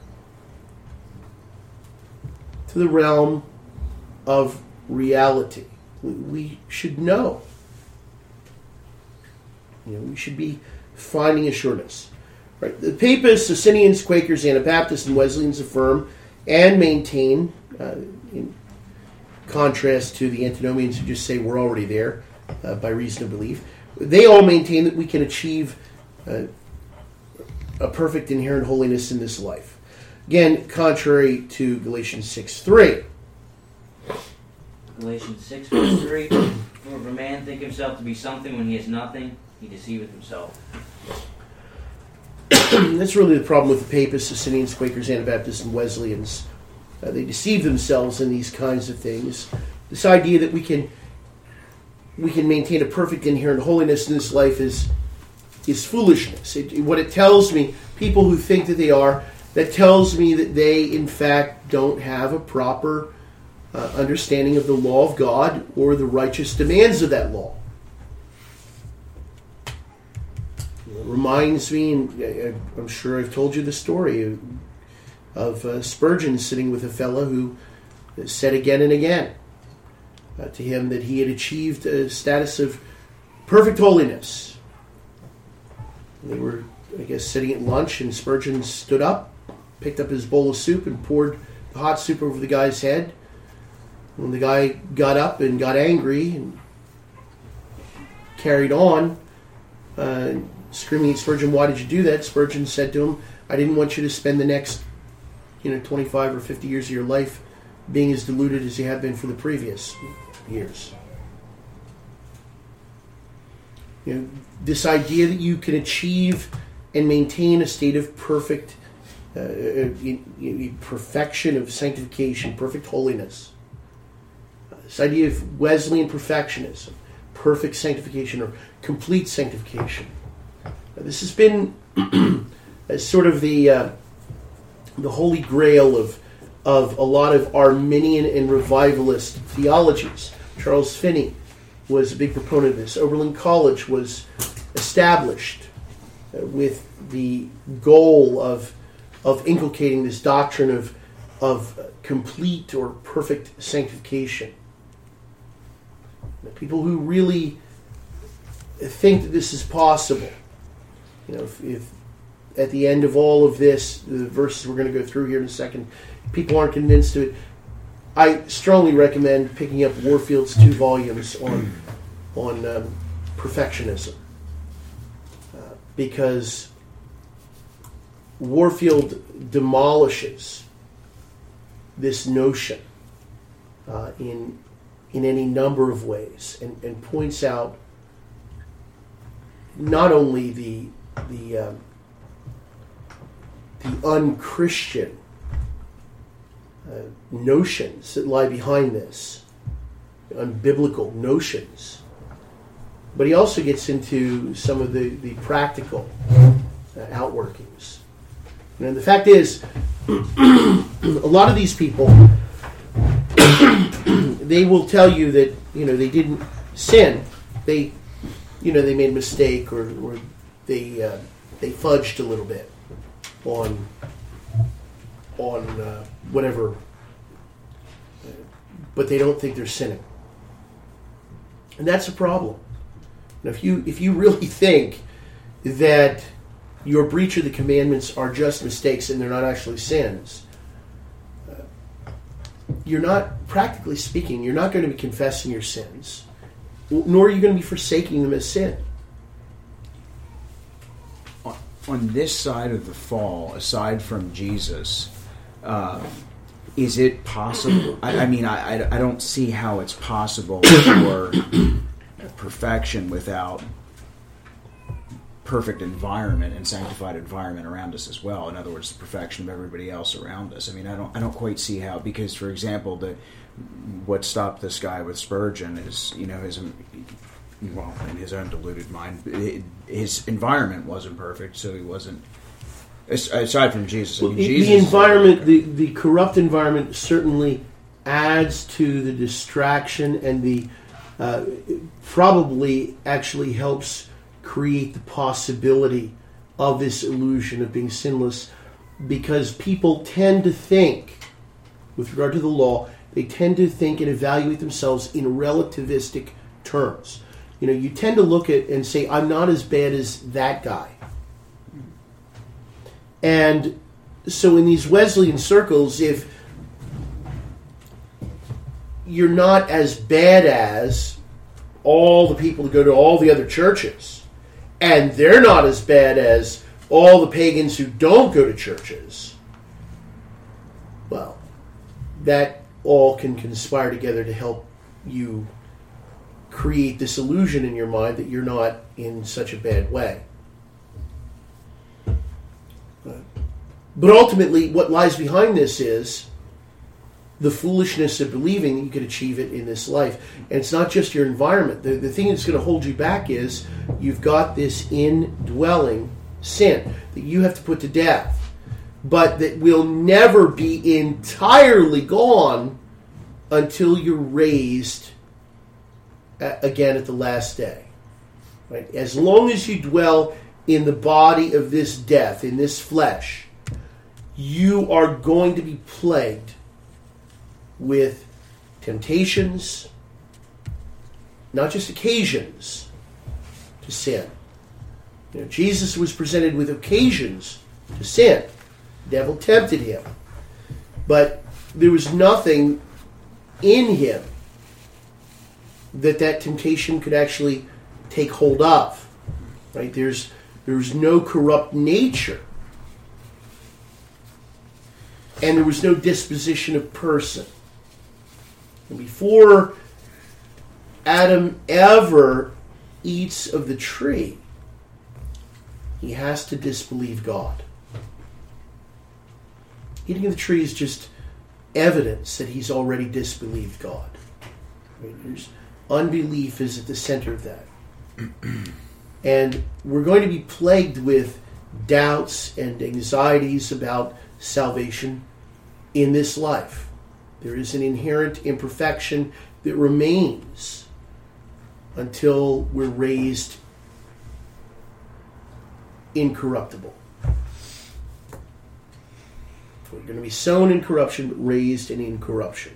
to the realm of reality. We should know. You know, we should be finding assurance. Right? The Papists, Socinians, Quakers, Anabaptists, and Wesleyans affirm and maintain, uh, in contrast to the Antinomians who just say we're already there uh, by reason of belief, they all maintain that we can achieve uh, a perfect inherent holiness in this life. Again, contrary to Galatians six three. Galatians six verse three. For if a man think himself to be something when he is nothing, he deceiveth himself. That's really the problem with the Papists, Socinians, Quakers, Anabaptists, and Wesleyans. Uh, they deceive themselves in these kinds of things. This idea that we can we can maintain a perfect inherent holiness in this life is is foolishness. It, what it tells me, people who think that they are, that tells me that they, in fact, don't have a proper uh, understanding of the law of God or the righteous demands of that law. It reminds me, and I'm sure I've told you the story, of uh, Spurgeon sitting with a fellow who said again and again uh, to him that he had achieved a status of perfect holiness. They were, I guess, sitting at lunch, and Spurgeon stood up, picked up his bowl of soup, and poured the hot soup over the guy's head. When the guy got up and got angry and carried on, uh, screaming at Spurgeon, "Why did you do that?" Spurgeon said to him, "I didn't want you to spend the next, you know, twenty-five or fifty years of your life being as deluded as you have been for the previous years." You know, this idea that you can achieve and maintain a state of perfect uh, in, in perfection of sanctification, perfect holiness. Uh, this idea of Wesleyan perfectionism, perfect sanctification or complete sanctification. Uh, this has been as sort of the uh, the holy grail of of a lot of Arminian and revivalist theologies. Charles Finney was a big proponent of this. Oberlin College was established uh, with the goal of of inculcating this doctrine of of complete or perfect sanctification. The people who really think that this is possible, you know, if, if at the end of all of this, the verses we're going to go through here in a second, people aren't convinced of it, I strongly recommend picking up Warfield's two volumes on on um, perfectionism, uh, because Warfield demolishes this notion uh, in in any number of ways, and, and points out not only the the um, the unchristian Uh, notions that lie behind this, unbiblical notions. But he also gets into some of the, the practical uh, outworkings. And the fact is, a lot of these people, they will tell you that, you know, they didn't sin. They, you know, they made a mistake, or, or they uh, they fudged a little bit on on uh, whatever, but they don't think they're sinning, and that's a problem. Now, if you if you really think that your breach of the commandments are just mistakes and they're not actually sins, uh, you're not, practically speaking, you're not going to be confessing your sins, nor are you going to be forsaking them as sin. On this side of the fall, aside from Jesus, uh, is it possible? I, I mean, I, I, I don't see how it's possible for perfection without perfect environment and sanctified environment around us as well. In other words, the perfection of everybody else around us. I mean, I don't, I don't quite see how. Because, for example, the what stopped this guy with Spurgeon is, you know, his, well, in his own deluded mind, it, his environment wasn't perfect, so he wasn't. Aside from Jesus, I well, mean, the, Jesus the environment, the, the corrupt environment, certainly adds to the distraction, and the uh, probably actually helps create the possibility of this illusion of being sinless, because people tend to think, with regard to the law, they tend to think and evaluate themselves in relativistic terms. You know, you tend to look at and say, I'm not as bad as that guy. And so in these Wesleyan circles, if you're not as bad as all the people who go to all the other churches, and they're not as bad as all the pagans who don't go to churches, well, that all can conspire together to help you create this illusion in your mind that you're not in such a bad way. But ultimately, what lies behind this is the foolishness of believing that you could achieve it in this life. And it's not just your environment. The, the thing that's going to hold you back is you've got this indwelling sin that you have to put to death, but that will never be entirely gone until you're raised again at the last day. Right? As long as you dwell in the body of this death, in this flesh, you are going to be plagued with temptations, not just occasions, to sin. You know, Jesus was presented with occasions to sin. The devil tempted him. But there was nothing in him that that temptation could actually take hold of. Right? There's there's no corrupt nature. And there was no disposition of person. And before Adam ever eats of the tree, he has to disbelieve God. Eating of the tree is just evidence that he's already disbelieved God. Right? There's, unbelief is at the center of that. And we're going to be plagued with doubts and anxieties about salvation in this life. There is an inherent imperfection that remains until we're raised incorruptible. We're going to be sown in corruption, but raised in incorruption.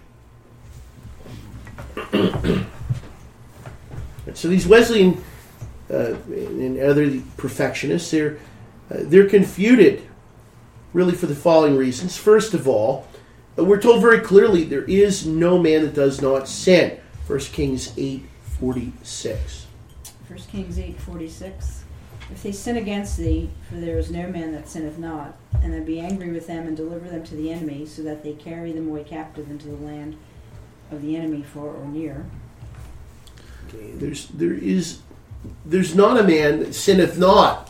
So these Wesleyan uh, and other perfectionists, they're uh, they're confuted, really, for the following reasons. First of all, uh, we're told very clearly there is no man that does not sin. First Kings eight forty-six. First Kings eight forty-six. If they sin against thee, for there is no man that sinneth not, and then be angry with them and deliver them to the enemy, so that they carry them away captive into the land of the enemy, far or near. Okay, there's there is there's not a man that sinneth not.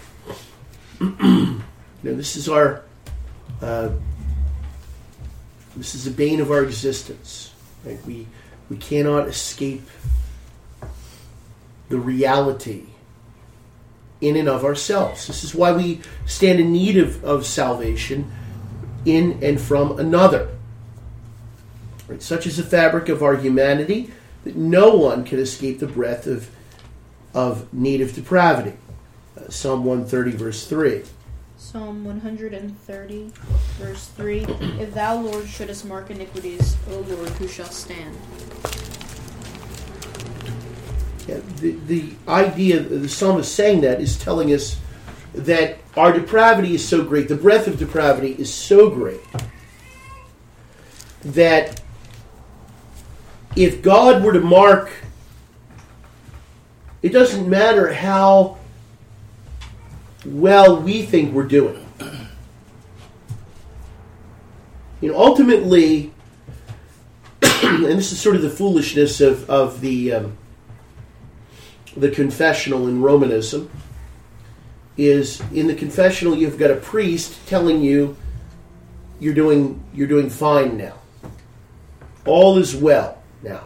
You know, this is our uh, this is the bane of our existence. Right? We we cannot escape the reality in and of ourselves. This is why we stand in need of, of salvation in and from another. Right? Such is the fabric of our humanity that no one can escape the breath of of native depravity. Uh, Psalm one thirty, verse three. Psalm one thirty, verse three. If thou, Lord, shouldest mark iniquities, O Lord, who shall stand? Yeah, the, the idea, the psalmist saying that is telling us that our depravity is so great, the breadth of depravity is so great, that if God were to mark, it doesn't matter how well we think we're doing. You know, ultimately, and this is sort of the foolishness of, of the um, the confessional in Romanism, is in the confessional you've got a priest telling you you're doing you're doing fine now. All is well now.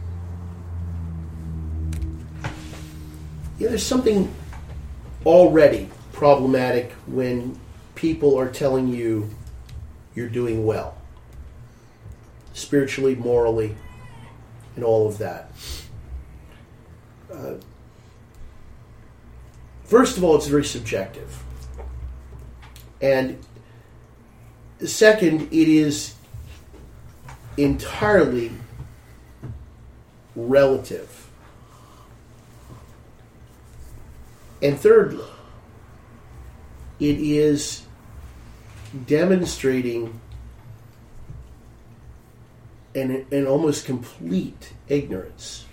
Yeah, there's something already problematic when people are telling you you're doing well. Spiritually, morally, and all of that. Uh, first of all, it's very subjective. And second, it is entirely relative. And thirdly, it is demonstrating an, an almost complete ignorance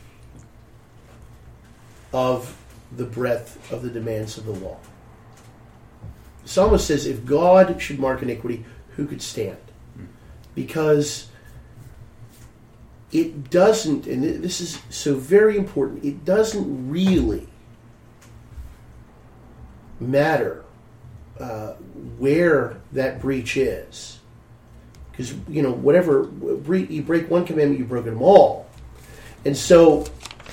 of the breadth of the demands of the law. The psalmist says, if God should mark iniquity, who could stand? Because it doesn't, and this is so very important, it doesn't really matter uh, where that breach is. Because, you know, whatever, you break one commandment, you've broken them all. And so,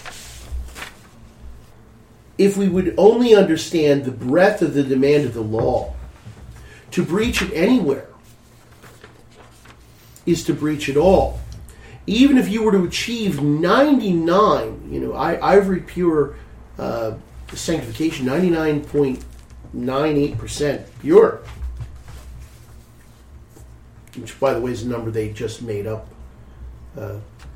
if we would only understand the breadth of the demand of the law, to breach it anywhere is to breach it all. Even if you were to achieve ninety-nine, you know, I, Ivory Pure uh, sanctification, ninety-nine point nine eight percent pure, which, by the way, is a number they just made up, uh,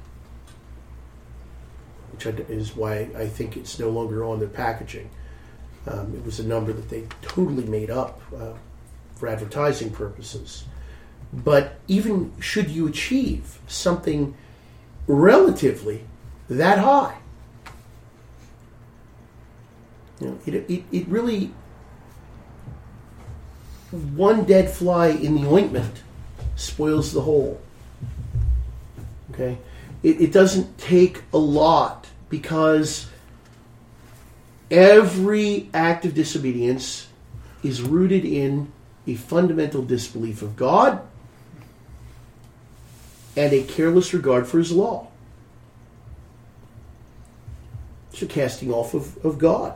which is why I think it's no longer on their packaging. Um, it was a number that they totally made up uh, for advertising purposes. But even should you achieve something relatively that high, you know, it, it, it really, one dead fly in the ointment spoils the whole. Okay? It, it doesn't take a lot, because every act of disobedience is rooted in a fundamental disbelief of God and a careless regard for his law. It's a casting off of, of God.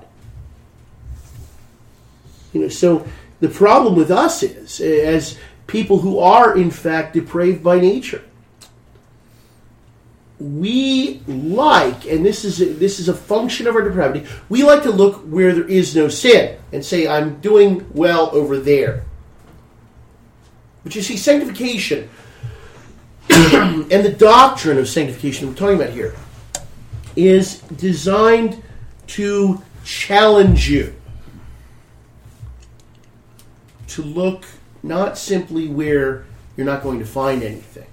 You know, so the problem with us is, as people who are in fact depraved by nature, we like, and this is a, this is a function of our depravity, we like to look where there is no sin and say, I'm doing well over there. But you see, sanctification and the doctrine of sanctification we're talking about here is designed to challenge you to look not simply where you're not going to find anything,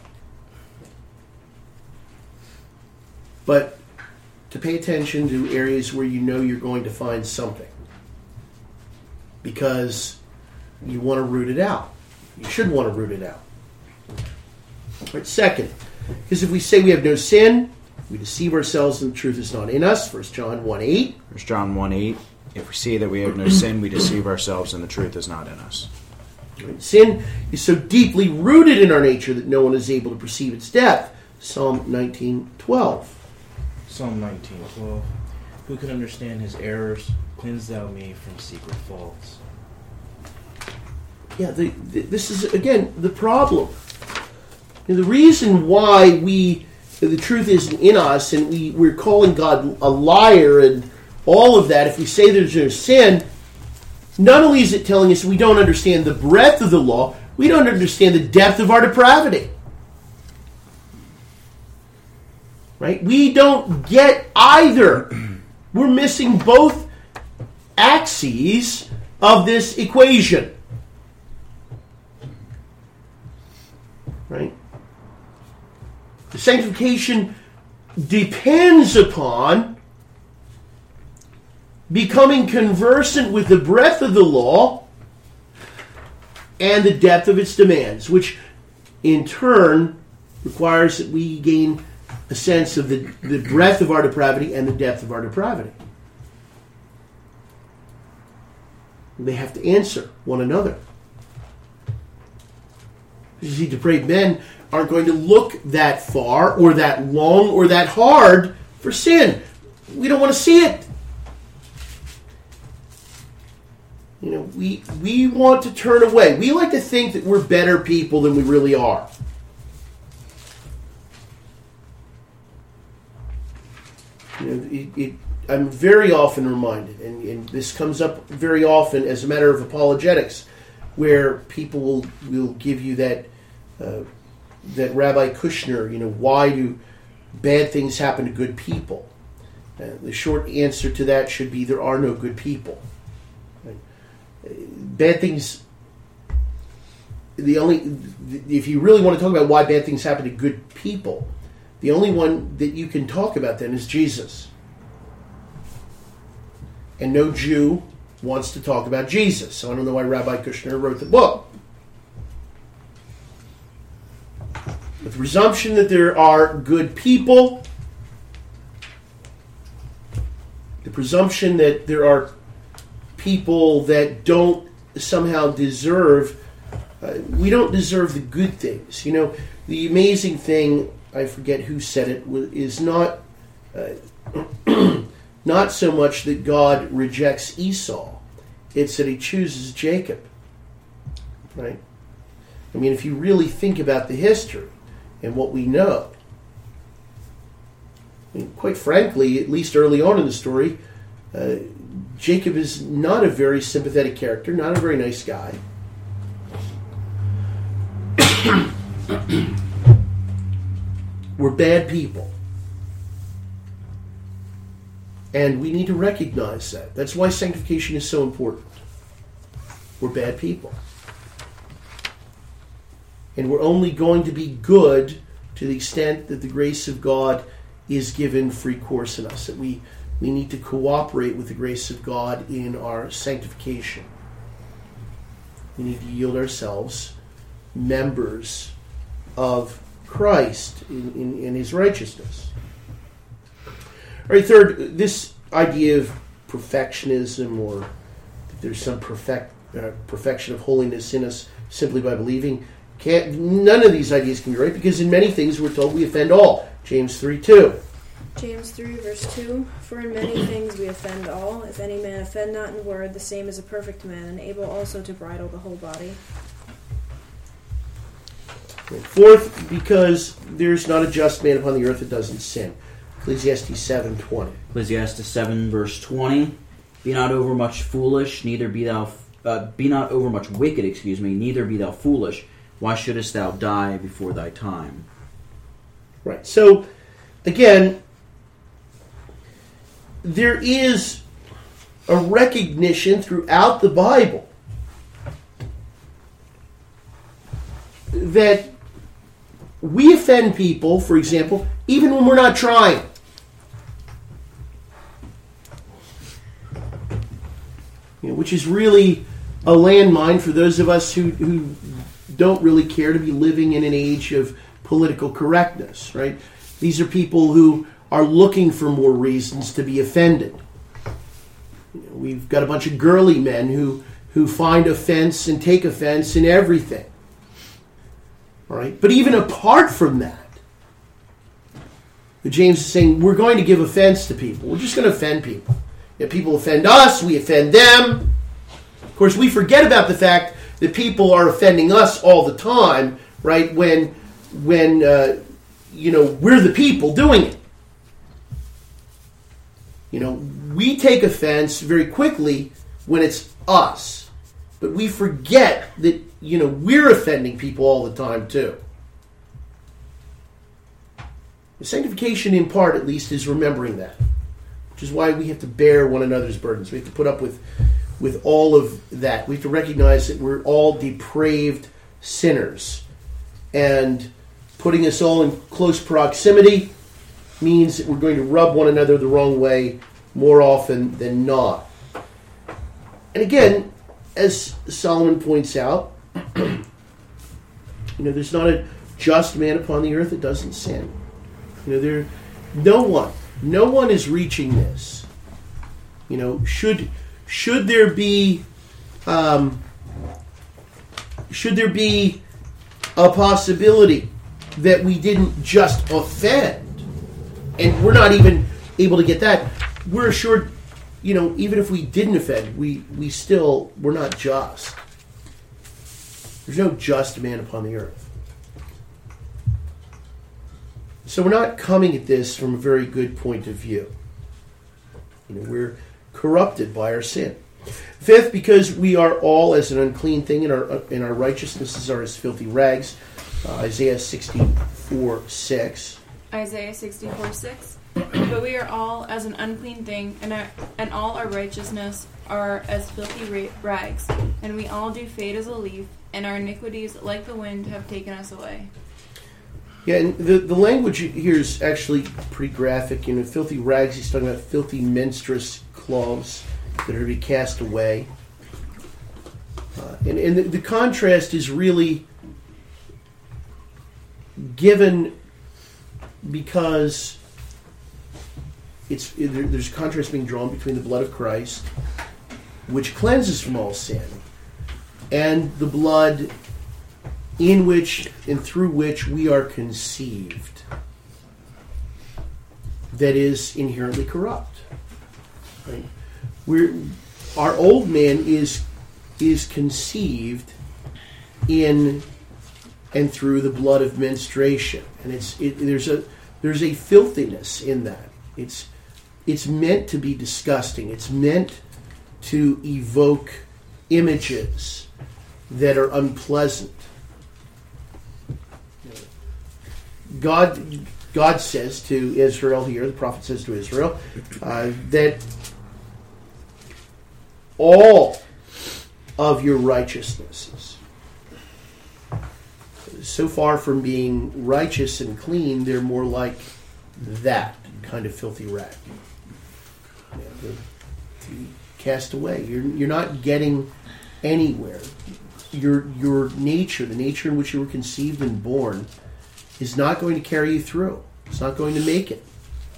but to pay attention to areas where you know you're going to find something, because you want to root it out. You should want to root it out. Right, second, because if we say we have no sin, we deceive ourselves and the truth is not in us. First John one eight. First John one eight. If we see that we have no sin, we deceive ourselves and the truth is not in us. Right. Sin is so deeply rooted in our nature that no one is able to perceive its depth. Psalm nineteen twelve. Psalm nineteen twelve. Who can understand his errors? Cleanse thou me from secret faults. Yeah, the, the, this is, again, the problem. And the reason why we, the truth isn't in us, and we, we're calling God a liar and all of that, if we say there's no sin, not only is it telling us we don't understand the breadth of the law, we don't understand the depth of our depravity. Right? We don't get either. We're missing both axes of this equation. Right? The sanctification depends upon becoming conversant with the breadth of the law and the depth of its demands, which in turn requires that we gain a sense of the, the breadth of our depravity and the depth of our depravity. They have to answer one another. You see, depraved men aren't going to look that far or that long or that hard for sin. We don't want to see it. You know, we we want to turn away. We like to think that we're better people than we really are. You know, it, it, I'm very often reminded, and, and this comes up very often as a matter of apologetics, where people will will give you that uh, that Rabbi Kushner, you know, why do bad things happen to good people? Uh, the short answer to that should be there are no good people. Right? Uh, bad things. The only, if you really want to talk about why bad things happen to good people, the only one that you can talk about then is Jesus. And no Jew wants to talk about Jesus. So I don't know why Rabbi Kushner wrote the book. With the presumption that there are good people, the presumption that there are people that don't somehow deserve, uh, we don't deserve the good things. You know, the amazing thing, I forget who said it, is not uh, not so much that God rejects Esau, it's that he chooses Jacob. Right? I mean, if you really think about the history and what we know, I mean, quite frankly, at least early on in the story, uh, Jacob is not a very sympathetic character, not a very nice guy. We're bad people. And we need to recognize that. That's why sanctification is so important. We're bad people. And we're only going to be good to the extent that the grace of God is given free course in us. That we, we need to cooperate with the grace of God in our sanctification. We need to yield ourselves members of Christ in, in, in his righteousness. All right, third, this idea of perfectionism, or that there's some perfect uh, perfection of holiness in us simply by believing, can't, none of these ideas can be right, because in many things we're told we offend all. James three two. James three, verse two, For in many things we offend all. If any man offend not in word, the same is a perfect man, and able also to bridle the whole body. Fourth, because there's not a just man upon the earth that doesn't sin. Ecclesiastes seven twenty. Ecclesiastes seven, verse twenty. Be not overmuch foolish, neither be thou uh, be not overmuch wicked, excuse me, neither be thou foolish. Why shouldest thou die before thy time? Right. So, again, there is a recognition throughout the Bible that we offend people, for example, even when we're not trying. You know, which is really a landmine for those of us who, who don't really care to be living in an age of political correctness, right? These are people who are looking for more reasons to be offended. You know, we've got a bunch of girly men who, who find offense and take offense in everything. All right? But even apart from that, James is saying we're going to give offense to people. We're just going to offend people. If people offend us, we offend them. Of course, we forget about the fact that people are offending us all the time, right? When, when uh, you know, we're the people doing it. You know, we take offense very quickly when it's us. But we forget that, you know, we're offending people all the time too. Sanctification, in part at least, is remembering that. Which is why we have to bear one another's burdens. We have to put up with, with all of that. We have to recognize that we're all depraved sinners. And putting us all in close proximity means that we're going to rub one another the wrong way more often than not. And again, as Solomon points out, You know, there's not a just man upon the earth that doesn't sin. You know, there, no one, no one is reaching this. You know, should should there be, um, should there be a possibility that we didn't just offend, and we're not even able to get that, we're assured, you know, even if we didn't offend, we, we still, we're not just. There's no just man upon the earth. So we're not coming at this from a very good point of view. You know, we're corrupted by our sin. Fifth, because we are all as an unclean thing, and our and our righteousnesses are as filthy rags. Uh, Isaiah sixty-four six. Isaiah sixty-four six. But we are all as an unclean thing, and our, and all our righteousness are as filthy ra- rags, and we all do fade as a leaf, and our iniquities, like the wind, have taken us away. Yeah, and the, the language here is actually pretty graphic. You know, filthy rags, he's talking about filthy menstruous cloths that are to be cast away. Uh, and and the, the contrast is really given because it's there, there's contrast being drawn between the blood of Christ, which cleanses from all sin, and the blood in which and through which we are conceived, that is inherently corrupt. Right? We're, our old man is is conceived in and through the blood of menstruation, and it's it, there's a there's a filthiness in that. It's it's meant to be disgusting. It's meant to evoke images that are unpleasant. God, God says to Israel here, the prophet says to Israel, uh, that all of your righteousnesses, so far from being righteous and clean, they're more like that kind of filthy rag. Yeah, they're, they're cast away. You're you're not getting anywhere. Your your nature, the nature in which you were conceived and born, is not going to carry you through. It's not going to make it.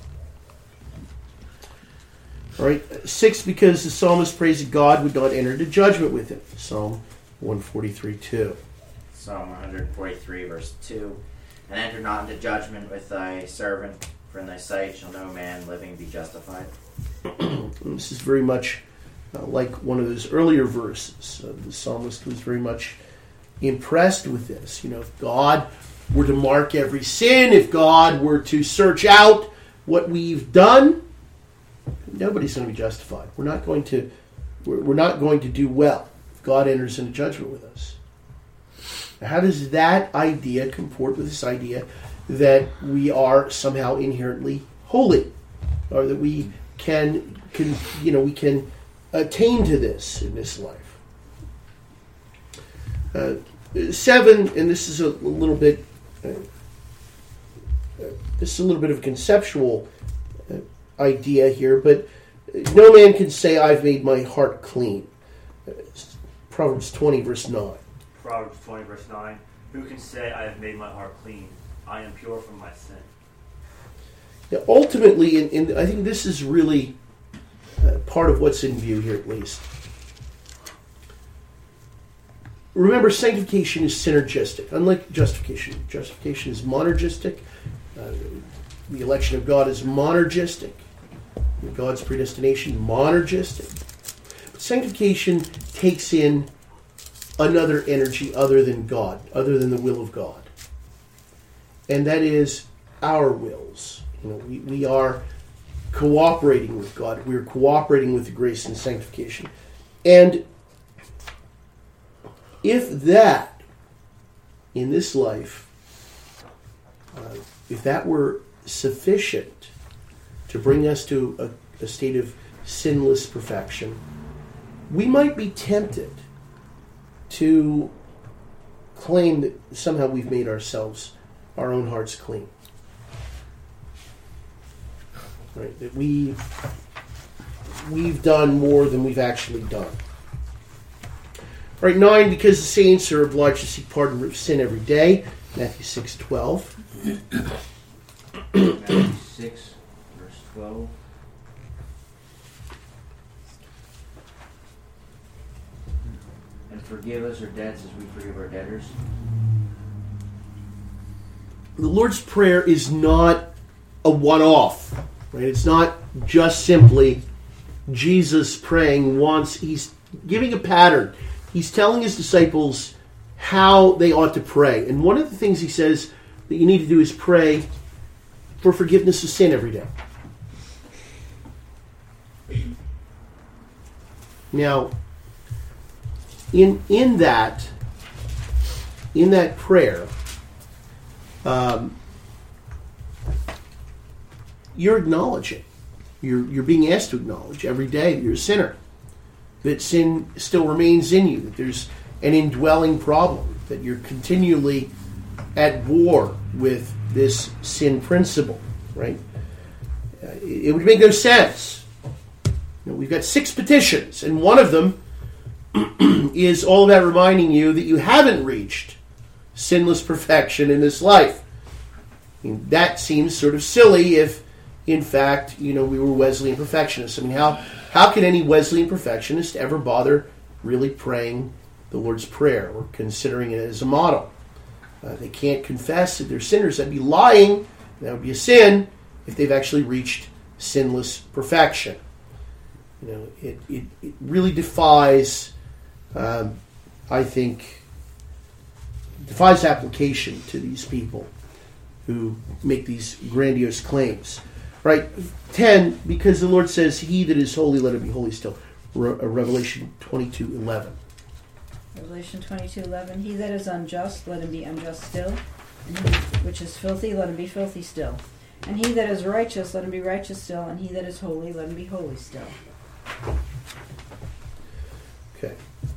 All right. Six, because the psalmist prays that God would not enter into judgment with him. Psalm one forty-three two. Psalm one forty-three, verse two. And enter not into judgment with thy servant, for in thy sight shall no man living be justified. This is very much uh, like one of those earlier verses. Uh, the psalmist was very much impressed with this. You know, if God were to mark every sin, if God were to search out what we've done, nobody's going to be justified. We're not going to we're, we're not going to do well if God enters into judgment with us. Now, how does that idea comport with this idea that we are somehow inherently holy, or that we can, can you know we can attain to this in this life? Uh, seven, and this is a, a little bit uh, uh, this is a little bit of a conceptual uh, idea here, but no man can say, "I've made my heart clean." Uh, Proverbs twenty, verse nine. Proverbs twenty, verse nine. Who can say, I have made my heart clean? I am pure from my sin. Now, ultimately, and, and I think this is really uh, part of what's in view here, at least. Remember, sanctification is synergistic, unlike justification. Justification is monergistic. Uh, the election of God is monergistic. God's predestination, monergistic. But sanctification takes in another energy other than God, other than the will of God. And that is our wills. You know, we, we are cooperating with God. We are cooperating with the grace and sanctification. And if that, in this life, uh, if that were sufficient to bring us to a, a state of sinless perfection, we might be tempted to claim that somehow we've made ourselves, our own hearts clean. Right? That we, we've done more than we've actually done. All right, nine, because the saints are obliged to seek pardon of sin every day. Matthew six twelve. Matthew six, verse twelve. And forgive us our debts as we forgive our debtors. The Lord's Prayer is not a one-off, right? It's not just simply Jesus praying once. He's giving a pattern. He's telling his disciples how they ought to pray. And one of the things he says that you need to do is pray for forgiveness of sin every day. Now, in in that in that prayer, um, you're acknowledging, you're you're being asked to acknowledge every day that you're a sinner, that sin still remains in you, that there's an indwelling problem, that you're continually at war with this sin principle, right? Uh, it, it would make no sense. You know, we've got six petitions, and one of them is all about reminding you that you haven't reached sinless perfection in this life. I mean, that seems sort of silly if, in fact, you know, we were Wesleyan perfectionists. I mean, how how can any Wesleyan perfectionist ever bother really praying the Lord's Prayer or considering it as a model? Uh, they can't confess that they're sinners. That'd be lying. That would be a sin if they've actually reached sinless perfection. You know, it, it, it really defies, um, I think, defies application to these people who make these grandiose claims. Right? ten, because the Lord says, he that is holy, let him be holy still. Re- Revelation twenty-two eleven. Revelation twenty-two eleven. He that is unjust, let him be unjust still. And he which is filthy, let him be filthy still. And he that is righteous, let him be righteous still. And he that is holy, let him be holy still. Okay.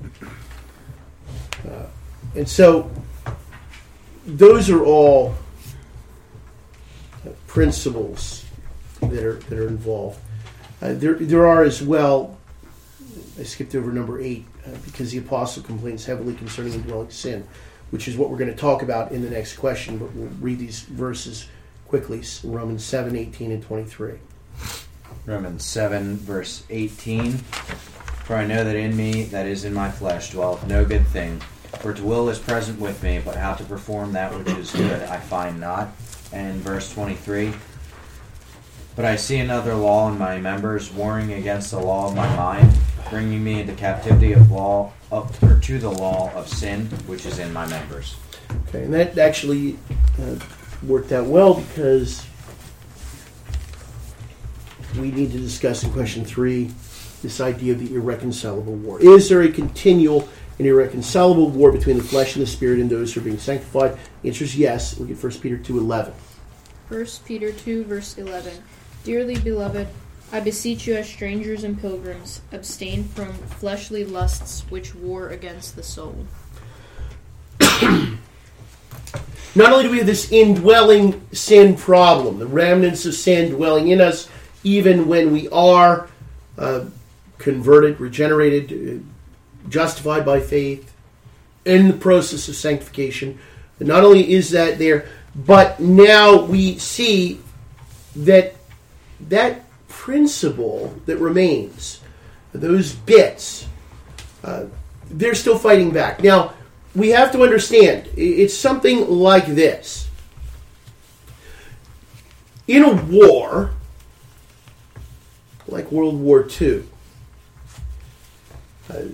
Uh, and so, those are all uh, principles that are that are involved. Uh, there, there are as well. I skipped over number eight uh, because the apostle complains heavily concerning indwelling sin, which is what we're going to talk about in the next question. But we'll read these verses quickly: Romans seven, eighteen, and twenty-three. Romans seven, verse eighteen. For I know that in me, that is in my flesh, dwelleth no good thing. For to will is present with me, but how to perform that which is good I find not. And verse twenty-three. But I see another law in my members, warring against the law of my mind, bringing me into captivity of law, up or to the law of sin, which is in my members. Okay, and that actually uh, worked out well because we need to discuss in question three this idea of the irreconcilable war. Is there a continual and irreconcilable war between the flesh and the spirit and those who are being sanctified? The answer is yes. Look at First Peter two eleven. First Peter two, verse eleven. Dearly beloved, I beseech you as strangers and pilgrims, abstain from fleshly lusts which war against the soul. Not only do we have this indwelling sin problem, the remnants of sin dwelling in us, even when we are uh, converted, regenerated, uh, justified by faith, in the process of sanctification. But not only is that there, but now we see that that principle that remains, those bits, uh, they're still fighting back. Now, we have to understand, it's something like this. In a war, like World War Two, uh,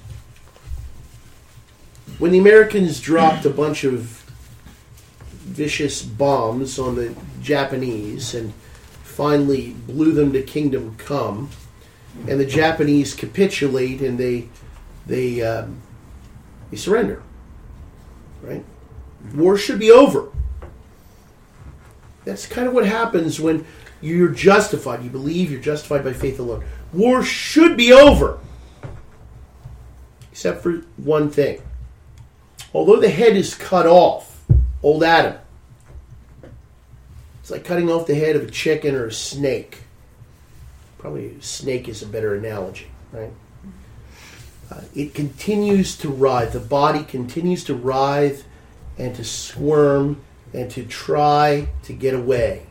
when the Americans dropped a bunch of vicious bombs on the Japanese and finally blew them to kingdom come, and the Japanese capitulate and they they um, they surrender. Right? War should be over. That's kind of what happens when you're justified. You believe you're justified by faith alone. War should be over. Except for one thing. Although the head is cut off, old Adam, it's like cutting off the head of a chicken or a snake. Probably a snake is a better analogy, right? uh, it continues to writhe. The body continues to writhe and to squirm and to try to get away.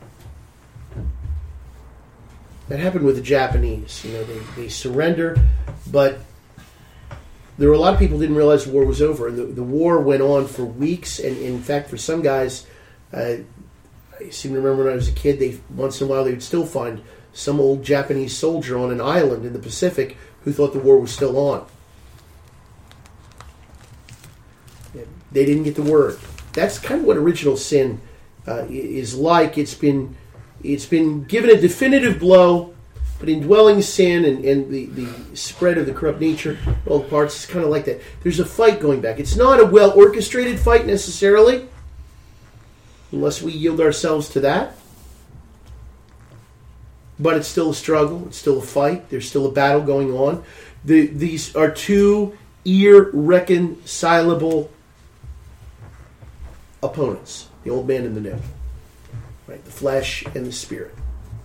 That happened with the Japanese. You know, they, they surrender, but there were a lot of people who didn't realize the war was over. And the, the war went on for weeks, and in fact, for some guys, uh, I seem to remember when I was a kid, they once in a while they would still find some old Japanese soldier on an island in the Pacific who thought the war was still on. They didn't get the word. That's kind of what original sin uh, is like. It's been it's been given a definitive blow, but indwelling sin and, and the, the spread of the corrupt nature, all the parts, is kind of like that. There's a fight going back. It's not a well-orchestrated fight necessarily, unless we yield ourselves to that. But it's still a struggle. It's still a fight. There's still a battle going on. The, these are two irreconcilable opponents, the old man and the new, right? The flesh and the spirit.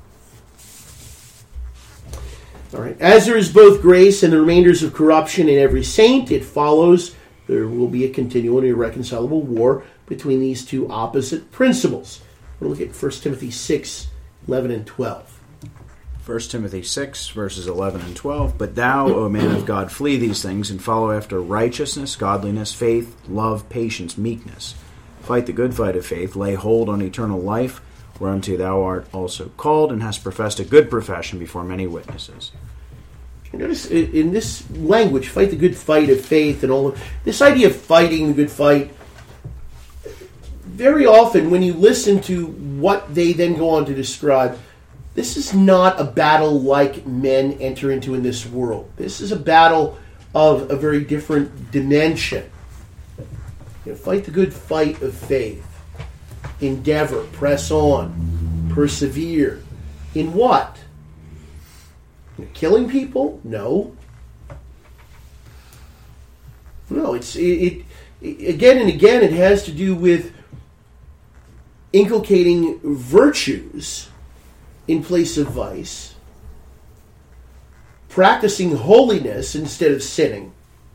All right. As there is both grace and the remainders of corruption in every saint, it follows there will be a continual and irreconcilable war between these two opposite principles. We'll look at First Timothy six, eleven and twelve. First Timothy six, verses eleven and twelve. But thou, O man of God, flee these things and follow after righteousness, godliness, faith, love, patience, meekness. Fight the good fight of faith, lay hold on eternal life, whereunto thou art also called, and hast professed a good profession before many witnesses. You notice in this language, fight the good fight of faith, and all of this idea of fighting the good fight, very often when you listen to what they then go on to describe, this is not a battle like men enter into in this world. This is a battle of a very different dimension. You know, fight the good fight of faith. Endeavor, press on, persevere. In what? Killing people? No. No, it's it, it again and again it has to do with inculcating virtues in place of vice, practicing holiness instead of sinning.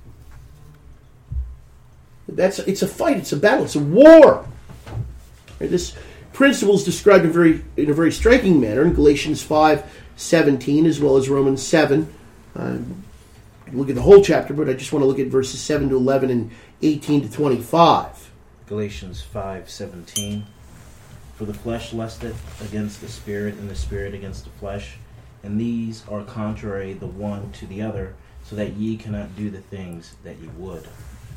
That's it's a fight, it's a battle, it's a war. This principle is described in very in a very striking manner in Galatians five seventeen as well as Romans seven. Um, look at the whole chapter, but I just want to look at verses seven to eleven and eighteen to twenty-five. Galatians five seventeen. For the flesh lusteth against the spirit, and the spirit against the flesh, and these are contrary the one to the other, so that ye cannot do the things that ye would.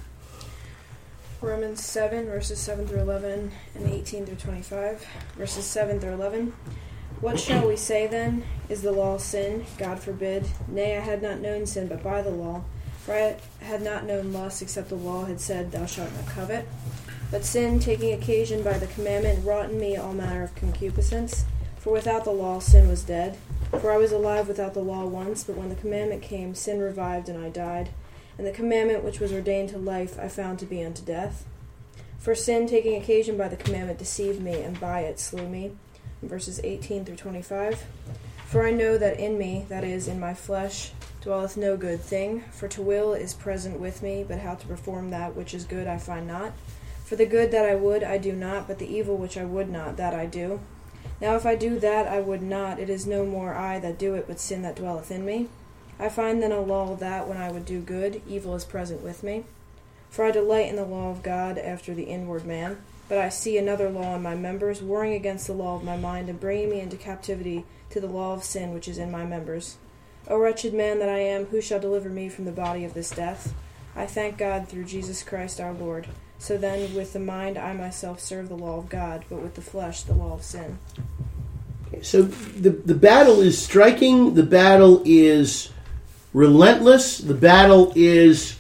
Romans seven, verses seven through eleven, and eighteen through twenty-five. Verses seven through eleven. What shall we say then? Is the law sin? God forbid. Nay, I had not known sin but by the law. For I had not known lust, except the law had said, Thou shalt not covet. But sin, taking occasion by the commandment, wrought in me all manner of concupiscence. For without the law sin was dead. For I was alive without the law once, but when the commandment came, sin revived, and I died. And the commandment which was ordained to life I found to be unto death. For sin, taking occasion by the commandment, deceived me, and by it slew me. Verses eighteen through twenty-five. For I know that in me, that is, in my flesh, dwelleth no good thing. For to will is present with me, but how to perform that which is good I find not. For the good that I would I do not, but the evil which I would not, that I do. Now if I do that I would not, it is no more I that do it, but sin that dwelleth in me. I find then a law that, when I would do good, evil is present with me. For I delight in the law of God after the inward man. But I see another law in my members, warring against the law of my mind, and bringing me into captivity to the law of sin which is in my members. O wretched man that I am, who shall deliver me from the body of this death? I thank God through Jesus Christ our Lord. So then, with the mind I myself serve the law of God, but with the flesh the law of sin. Okay, so the, the battle is striking, the battle is relentless, the battle is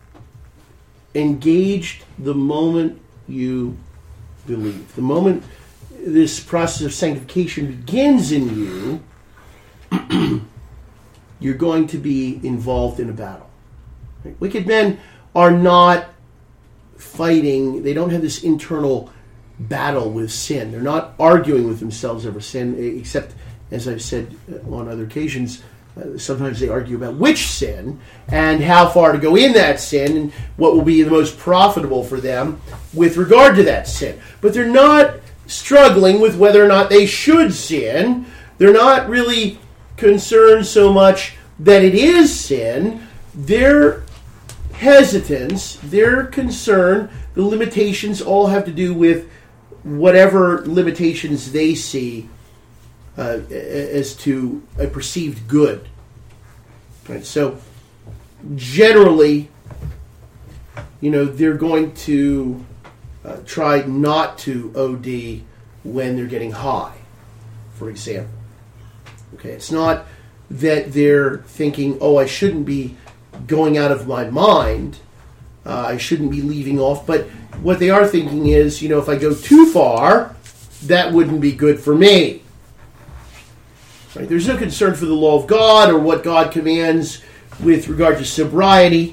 engaged the moment you believe. The moment this process of sanctification begins in you, you're going to be involved in a battle. Right? Wicked men are not fighting, they don't have this internal battle with sin. They're not arguing with themselves over sin, except, as I've said on other occasions, Uh, sometimes they argue about which sin and how far to go in that sin and what will be the most profitable for them with regard to that sin. But they're not struggling with whether or not they should sin. They're not really concerned so much that it is sin. Their hesitance, their concern, the limitations all have to do with whatever limitations they see uh, as to a perceived good. Right? So generally, you know, they're going to uh, try not to O D when they're getting high, for example. Okay, it's not that they're thinking, oh, I shouldn't be going out of my mind, uh, I shouldn't be leaving off, but what they are thinking is, you know, if I go too far, that wouldn't be good for me. Right? There's no concern for the law of God or what God commands with regard to sobriety.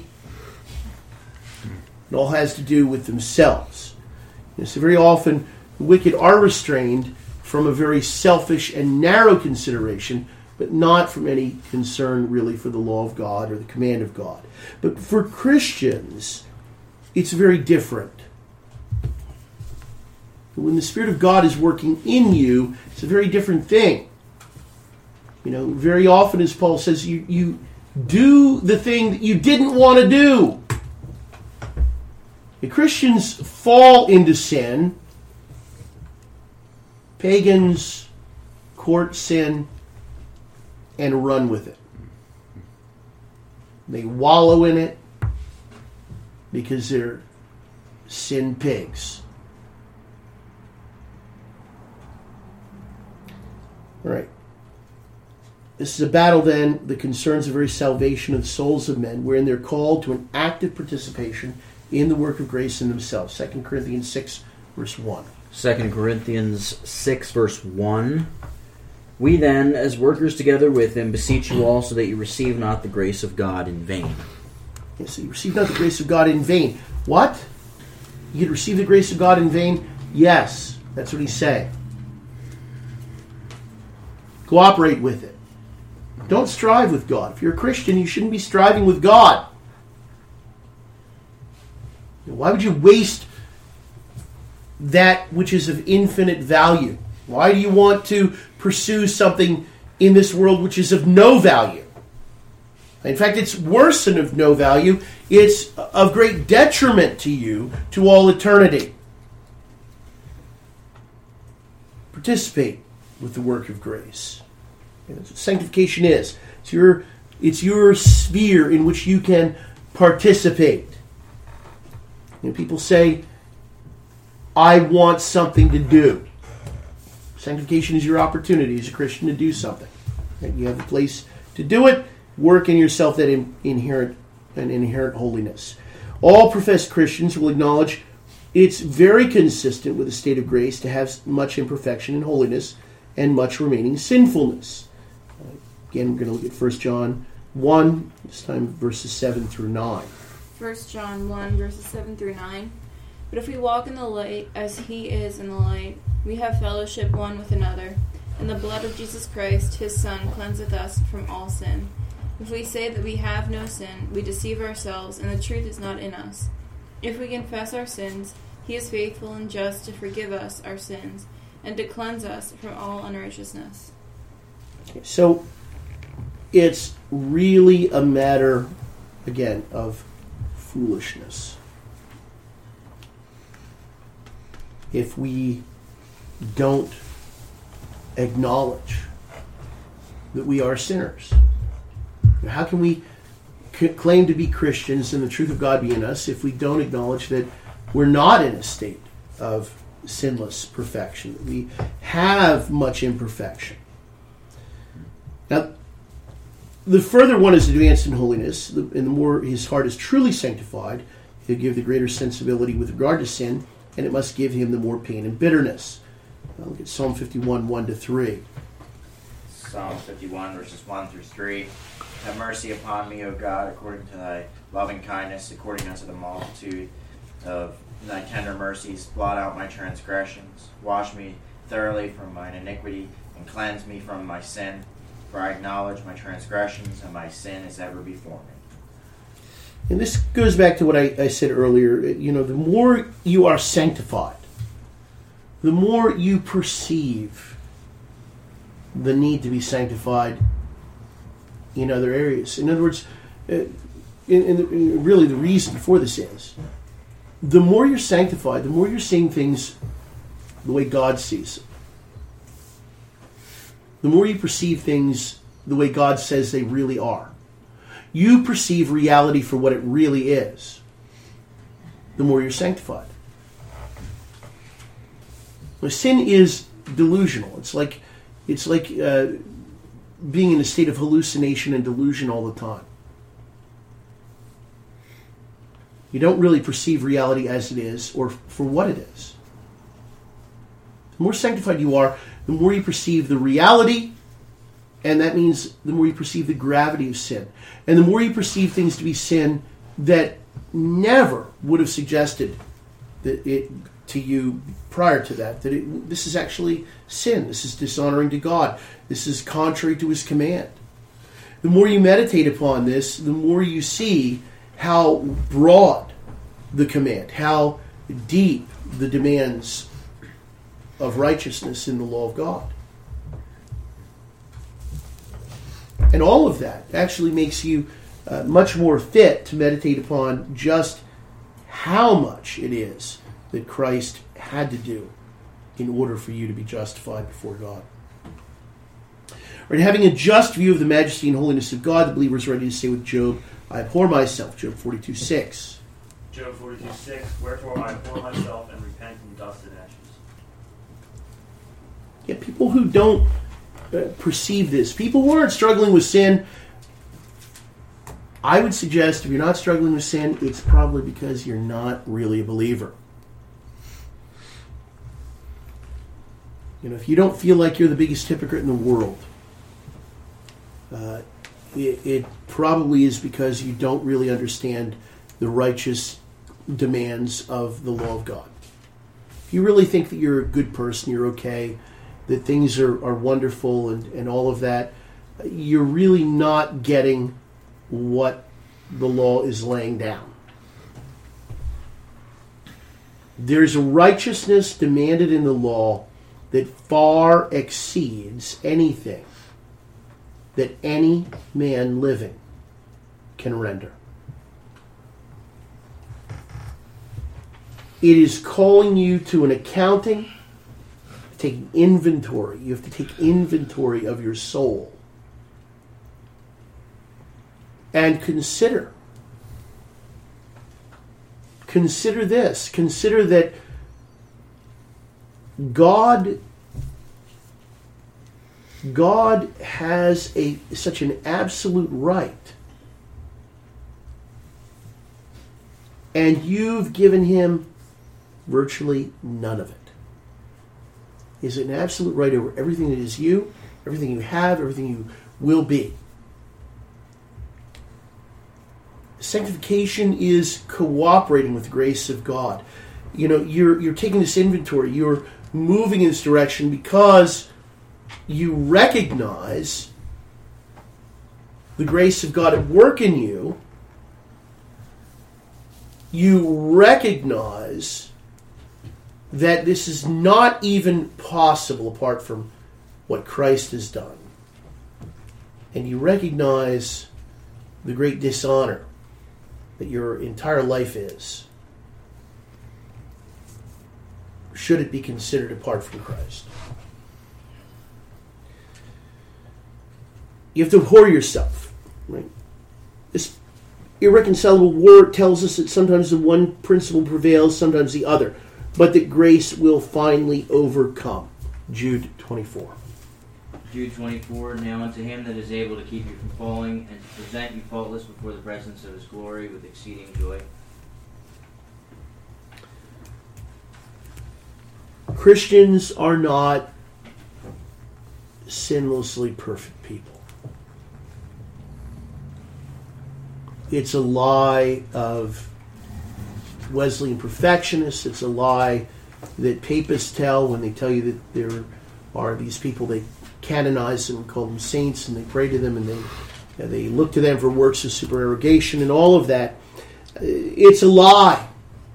It all has to do with themselves. You know, so very often, the wicked are restrained from a very selfish and narrow consideration, but not from any concern really for the law of God or the command of God. But for Christians, it's very different. When the Spirit of God is working in you, it's a very different thing. You know, very often, as Paul says, you, you do the thing that you didn't want to do. The Christians fall into sin. Pagans court sin and run with it. They wallow in it because they're sin pigs. All right. This is a battle, then, that concerns the very salvation of the souls of men, wherein they're called to an active participation in the work of grace in themselves. Second Corinthians six, verse one. Second Corinthians six, verse one. We then, as workers together with him, beseech you all so that you receive not the grace of God in vain. Yes, so you receive not the grace of God in vain. What? You could receive the grace of God in vain? Yes, that's what he's saying. Cooperate with it. Don't strive with God. If you're a Christian, you shouldn't be striving with God. Why would you waste that which is of infinite value? Why do you want to pursue something in this world which is of no value? In fact, it's worse than of no value. It's of great detriment to you to all eternity. Participate with the work of grace. That's what sanctification is. It's your, it's your sphere in which you can participate. You know, people say, I want something to do. Sanctification is your opportunity as a Christian to do something. Right? You have a place to do it. Work in yourself that in, inherent an inherent holiness. All professed Christians will acknowledge it's very consistent with a state of grace to have much imperfection and holiness and much remaining sinfulness. Uh, again, we're going to look at First John one, this time verses seven through nine. First John one, verses seven through nine. But if we walk in the light as he is in the light, we have fellowship one with another, and the blood of Jesus Christ, his Son, cleanseth us from all sin. If we say that we have no sin, we deceive ourselves, and the truth is not in us. If we confess our sins, he is faithful and just to forgive us our sins, and to cleanse us from all unrighteousness. So, it's really a matter, again, of foolishness. If we don't acknowledge that we are sinners. How can we c- claim to be Christians and the truth of God be in us if we don't acknowledge that we're not in a state of sinless perfection, that we have much imperfection? Now, the further one is advanced in holiness, the, and the more his heart is truly sanctified, he'll give the greater sensibility with regard to sin, and it must give him the more pain and bitterness. Now look at Psalm fifty-one, one to three. Psalm fifty-one, verses one through three. Have mercy upon me, O God, according to thy loving kindness, according unto the multitude of thy tender mercies. Blot out my transgressions. Wash me thoroughly from mine iniquity, and cleanse me from my sin. For I acknowledge my transgressions, and my sin is ever before me. And this goes back to what I, I said earlier. You know, the more you are sanctified, the more you perceive the need to be sanctified in other areas. In other words, uh, in, in the, in really the reason for this is, the more you're sanctified, the more you're seeing things the way God sees them. The more you perceive things the way God says they really are. You perceive reality for what it really is, the more you're sanctified. Now, sin is delusional. It's like it's like uh, being in a state of hallucination and delusion all the time. You don't really perceive reality as it is or for what it is. The more sanctified you are, the more you perceive the reality, and that means the more you perceive the gravity of sin. And the more you perceive things to be sin that never would have suggested that it to you prior to that, that it, this is actually sin. This is dishonoring to God. This is contrary to His command. The more you meditate upon this, the more you see how broad the command, how deep the demands of righteousness in the law of God. And all of that actually makes you uh, much more fit to meditate upon just how much it is that Christ had to do in order for you to be justified before God. Right, having a just view of the majesty and holiness of God, the believer is ready to say with Job, I abhor myself, Job forty-two six. Job forty-two six, wherefore I abhor myself and repent in dust and ashes. Yeah, people who don't uh, perceive this, people who aren't struggling with sin, I would suggest if you're not struggling with sin, it's probably because you're not really a believer. You know, if you don't feel like you're the biggest hypocrite in the world, uh, it, it probably is because you don't really understand the righteous demands of the law of God. If you really think that you're a good person, you're okay, that things are, are wonderful and, and all of that, you're really not getting what the law is laying down. There's a righteousness demanded in the law that far exceeds anything that any man living can render. It is calling you to an accounting, taking inventory. You have to take inventory of your soul and consider. Consider this. Consider that God, God has a such an absolute right, and you've given Him virtually none of it. He has an absolute right over everything that is you, everything you have, everything you will be. Sanctification is cooperating with the grace of God. You know, you're you're taking this inventory, you're moving in this direction because you recognize the grace of God at work in you. You recognize that this is not even possible apart from what Christ has done. And you recognize the great dishonor that your entire life is, should it be considered apart from Christ. You have to abhor yourself. Right? This irreconcilable war tells us that sometimes the one principle prevails, sometimes the other, but that grace will finally overcome. Jude twenty-four. Jude twenty-four, now unto Him that is able to keep you from falling and to present you faultless before the presence of His glory with exceeding joy. Christians are not sinlessly perfect people. It's a lie of Wesleyan perfectionists. It's a lie that papists tell when they tell you that they're are these people. They canonize them, call them saints, and they pray to them, and they you know, they look to them for works of supererogation and all of that. It's a lie.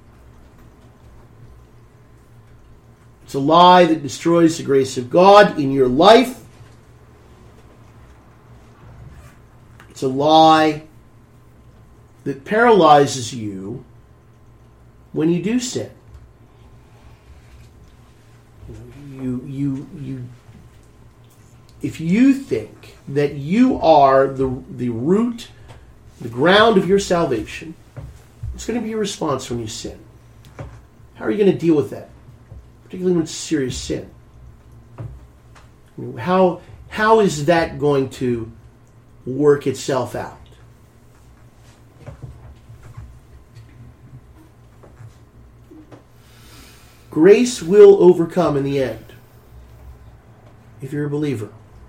It's a lie that destroys the grace of God in your life. It's a lie that paralyzes you when you do sin. You, you, you. If you think that you are the the root, the ground of your salvation, it's going to be your response when you sin. How are you going to deal with that, particularly when it's serious sin? How how is that going to work itself out? Grace will overcome in the end, if you're a believer.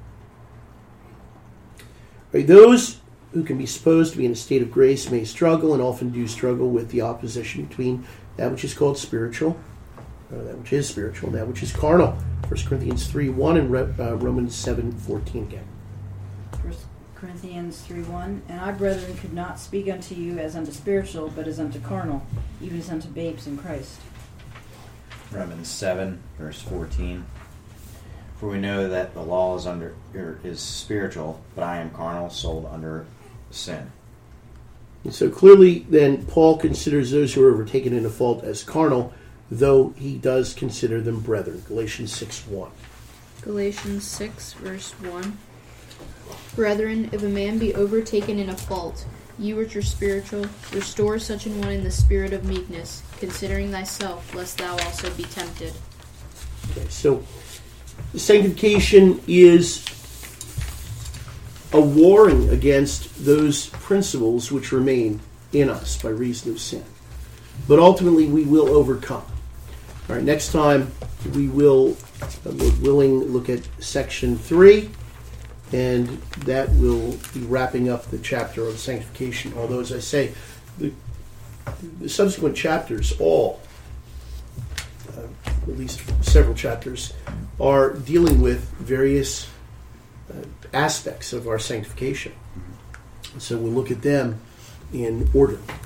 Right, those who can be supposed to be in a state of grace may struggle, and often do struggle, with the opposition between that which is called spiritual, or that which is spiritual, and that which is carnal. First Corinthians three one and uh, Romans seven fourteen again. First Corinthians three one, and I, brethren, could not speak unto you as unto spiritual, but as unto carnal, even as unto babes in Christ. Romans seven, verse fourteen. For we know that the law is under er, is spiritual, but I am carnal, sold under sin. And so clearly, then, Paul considers those who are overtaken in a fault as carnal, though he does consider them brethren. Galatians six one. Galatians six, verse one. Brethren, if a man be overtaken in a fault, you which are spiritual, restore such an one in the spirit of meekness, considering thyself, lest thou also be tempted. Okay, so sanctification is a warring against those principles which remain in us by reason of sin. But ultimately, we will overcome. All right, next time we will, uh, Lord willing, look at section three. And that will be wrapping up the chapter of sanctification. Although, as I say, the, the subsequent chapters, all, uh, at least several chapters, are dealing with various uh, aspects of our sanctification. So we'll look at them in order.